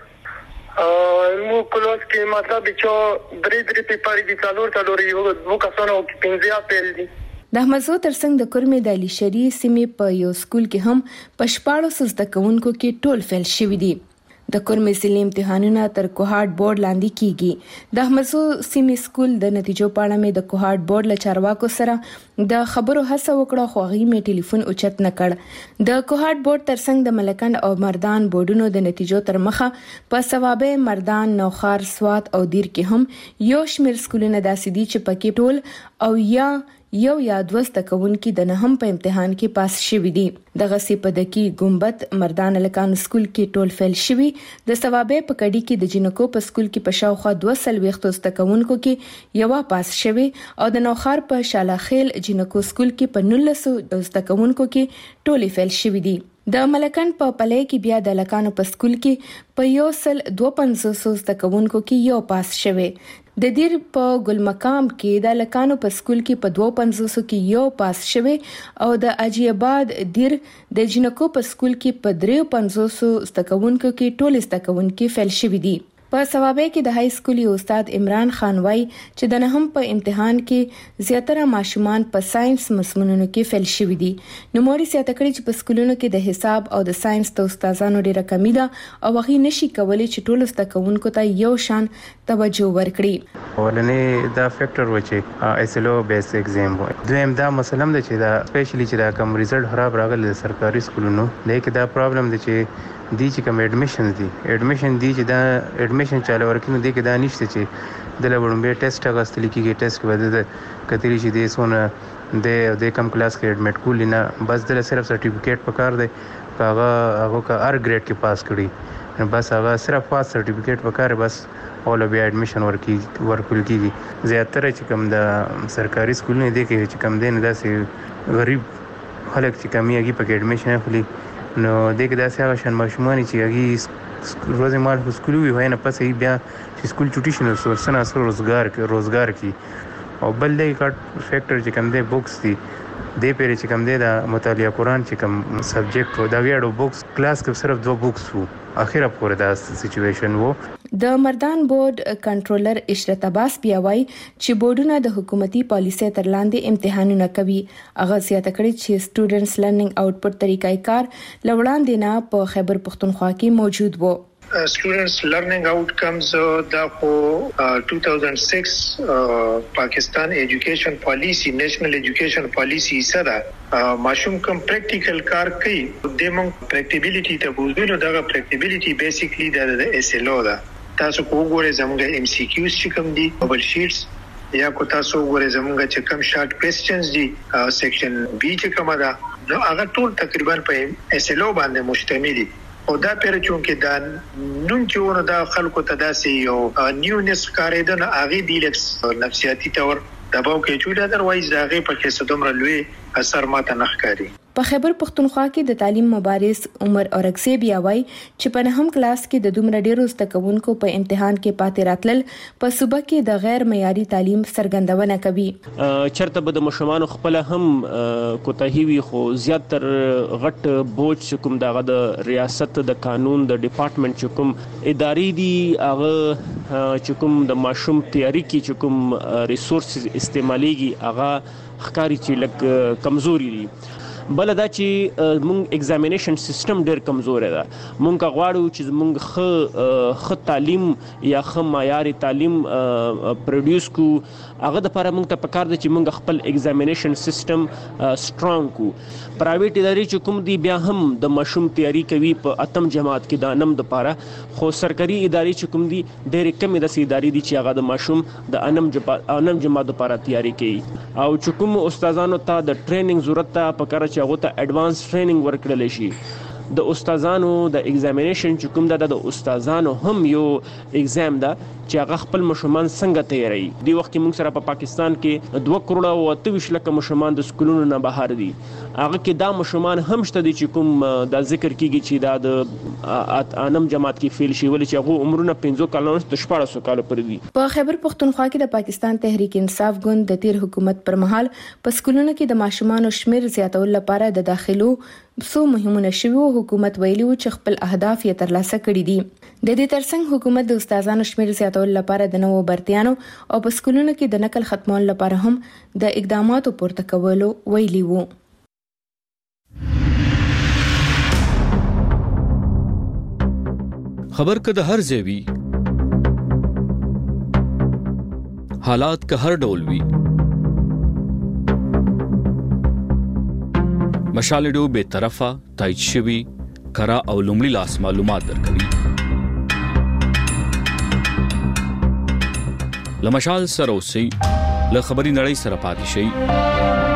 mu kolos ke मतलब cho dri dri pe pari di څلور څلور یو وو کسانو کې پنځه اپریل دي. د احمدزو ترڅنګ د کورمې د علي شری سیمې په یو سکول کې هم په شپاړو زدهکوونکو کې ټول فیل شوي دي. د کورمې ضلع امتحانونه تر کوهاټ بورډ لاندې کیږي. د احمدزو سیمې سکول د نتیجو په اړه مې د کوهاټ بورډ له چارواکو سره د خبرو هڅه وکړه خو هغوی مې ټلیفون اوچت نه کړ. د کوهاټ بورډ ترڅنګ د ملکند او مردان بورډونو د نتیجو تر مخه په ثوابه مردان نوخار سوات او دیر کې هم یو شمېر سکولونه داسې دي چې پکې ټول او یا یو یا دوه زدهکوونکي د نهم په امتحان کې پاس شوي دي. دغه سی په دکی ګمبت مردان الکان سکول کې ټول فیل شوي. د ثوابه په کډی کې د جنکو په سکول کې په شاوخوا دوه سلويختو زدهکوونکو کې یو پاس شوي او د نوخار په شالاخیل جنکو سکول کې په نولسو زدهکوونکو کې ټول فیل شوي دي. د ملکند په پلې کې بیا د لکانو په سکول کې په یو سل دوه پنځوس زدهکوونکو کې یو پاس شوي. د دیر په ګلمقام کې د لکانو په سکول کې په دوه پنځوس کې یو پاس شوي او د اجي آباد دیر د جنکو په سکول کې په درې پنځوس زدهکوونکو کې ټول زدهکوونکي فیل شوي دي. په ثوابه کې د های سکول استاد عمران خان وای چې د نهم په امتحان کې زیاتره ماشومان په ساينس مضمونونو کې فیل شوي دي. نو موري سیاته کړی چې په سکولونو کې د حساب او د ساينس د استادانو ډیره کمی ده او هغه نشي کولای چې ټول زدهکوونکو ته یو شان توجه ورکړي. ولنې دا فیکټر و چې اس ال او بیس ایگزام و دویم دا مسله ده چې دا سپیشلی چې دا کوم ریزلټ خراب راغلی سرکاري سکولونو لیکه دا پرابلم ده چې دی چې کوم اډمیشن دي اډمیشن دي چې دا اډمیشن چاله ورکینو دي کې دا نشته چې د لوړم به ټیسټ اغستل کیږي ټیسټ کې بده کتري چې دې سونه د د کم کلاس کې اډمیټ کول نه بس د صرف سرټیفیکیټ پکار دی هغه هغه کا ار ګریډ کې پاس کړي بس هغه صرف پاس سرټیفیکیټ پکار بس اول بیا اډمیشن ورکی ورکول کیږي. زیاتره چې کوم د سرکاري سکولونه دي کې چې کوم دین داسې غریب خلک چې کمیږي په اډمیشن اخلي نو دغه داسې هغه شان ماشومان چې هغه روزي مال سکول وي وای نه پسې بیا چې سکول چټي شنو سورسنه سره روزګار کې روزګار کې او بل دغه کټ فیکټر چې کوم دی بوکس دي د پیری چې کوم دی د مطالعه قرآن چې کوم سبجیکټ و دا ویډو بوکس کلاس کې صرف دوه بوکس وو اخیره پورې دا سچويشن وو. د مردان بورډ کنټرولر اشرت عباس بیا وایي چې بورډونه د حکومتي پالیسۍ تر لاندې امتحانونه کوي. هغه زیاته کړې چې سټوډنټس لرنینګ آوټپوټ طریقې کار لوړاندې نه په خیبر پختونخوا کې موجود وو. Students learning outcomes دا خو two thousand six پاکستان ایجوکیشن پالیسی نیشنل ایجوکیشن پالیسی سره ماشوم کوم پریکټیکل کار کوي د موږ پریکټیبিলিټی ته بوزو دا پریکټیبিলিټی بیسیکلی د اس ال او دا تاسو وګورئ زموږ ایم سی کیوز چې کوم دي ببل شیټس یا کو تاسو وګورئ زموږ چې کوم شارټ کوېسچنز دي سیکشن بی چې کومه ده نو هغه ټول تقریبا په اس ال او باندې مشتمل دي او دا پیر چون کې دا نون چې ونه دا خلکو ته داسې یو نیونس کارېدنه اغه دی لکس نفسیاتی تور دباو کې جوړه دروایز دا غي په کې صدومره لوی اثر ماته نخکاری. په خیبر پختونخوا کې د تعلیم مبارز عمر اورکزی بیا وایي چې په نهم کلاس کې د دومره ډیرو زدهکوونکو په امتحان کې پاتې راتلل په صوبه کې د غیر معیاري تعلیم څرګندونه کوي. چرته به د مشرانو خپل هم کوتاهی وي خو زیاتر غټ بوج کوم دغه د ریاست د قانون د ډپارټمنټ کوم ادارې دي هغه چې کوم د ماشوم تیاری کې چې کوم ریسورس استعماليږي هغه ښکاری چې لک کمزوري دي بل دا چې مونږ ایگزامینیشن سیستم ډیر کمزور ده. مونږ غواړو چې مونږ خ خ تعلیم یا خ معیاري تعلیم پروډوس کو. هغه د لپاره مونږ ته پکار ده چې مونږ خپل ایگزامینیشن سیستم سټرونګ کو. پرایویټ ادارې چې کوم دي بیا هم د مشوم تیاری کوي په اتم جماعت کې د انم د لپاره، خو سرکاري ادارې چې کوم دي ډېرې کمې داسې ادارې دي چې هغه د مشوم د انم انم جماعت لپاره تیاری کوي. او چې کوم استادانو ته د ټریننګ ضرورت ته پکار چې هغه ته اډوانس ټریننګ ورکړل شي. د استادانو د ایگزامینیشن چې کوم ده د استادانو هم یو ایگزام ده چې هغه خپل مشومان څنګه تیاری. دی وخت کې موږ سره په پاکستان کې دوه کروڑه او اته ویشت لکه مشومان د سکولونو نه بهر دي. هغه کې دا مشومان هم شته دي چې کوم دا ذکر کیږي چې دا د انم جماعت کې فیل شي، ولې چې هغه عمرونه پنځه کالونو ته شپږ کال پر دي. په خیبر پختونخوا کې د پاکستان تحریک انصاف ګوند د تیر حکومت پر مهال په سکولونو کې د ماشومان شمیر زیاتول لپاره د داخلو څو مهمونه شوی او حکومت ویلي و چې خپل اهداف یې ترلاسه کړي دي. د دې ترڅنګ حکومت د استادانو شمیر زیاتول لپاره د نوو برتیانو او په سکولونو کې د نقل ختمولو لپاره هم د اقداماتو پورته کولو ویلي وو. خبر که د هر ځای وي، حالات که هر ډول وي، مشال ډیو به طرفه تایید شوی کرا او لومړي لاس معلومات درکوي. لمشال سره اوسئ، له خبري نړۍ سره پاتې شئ.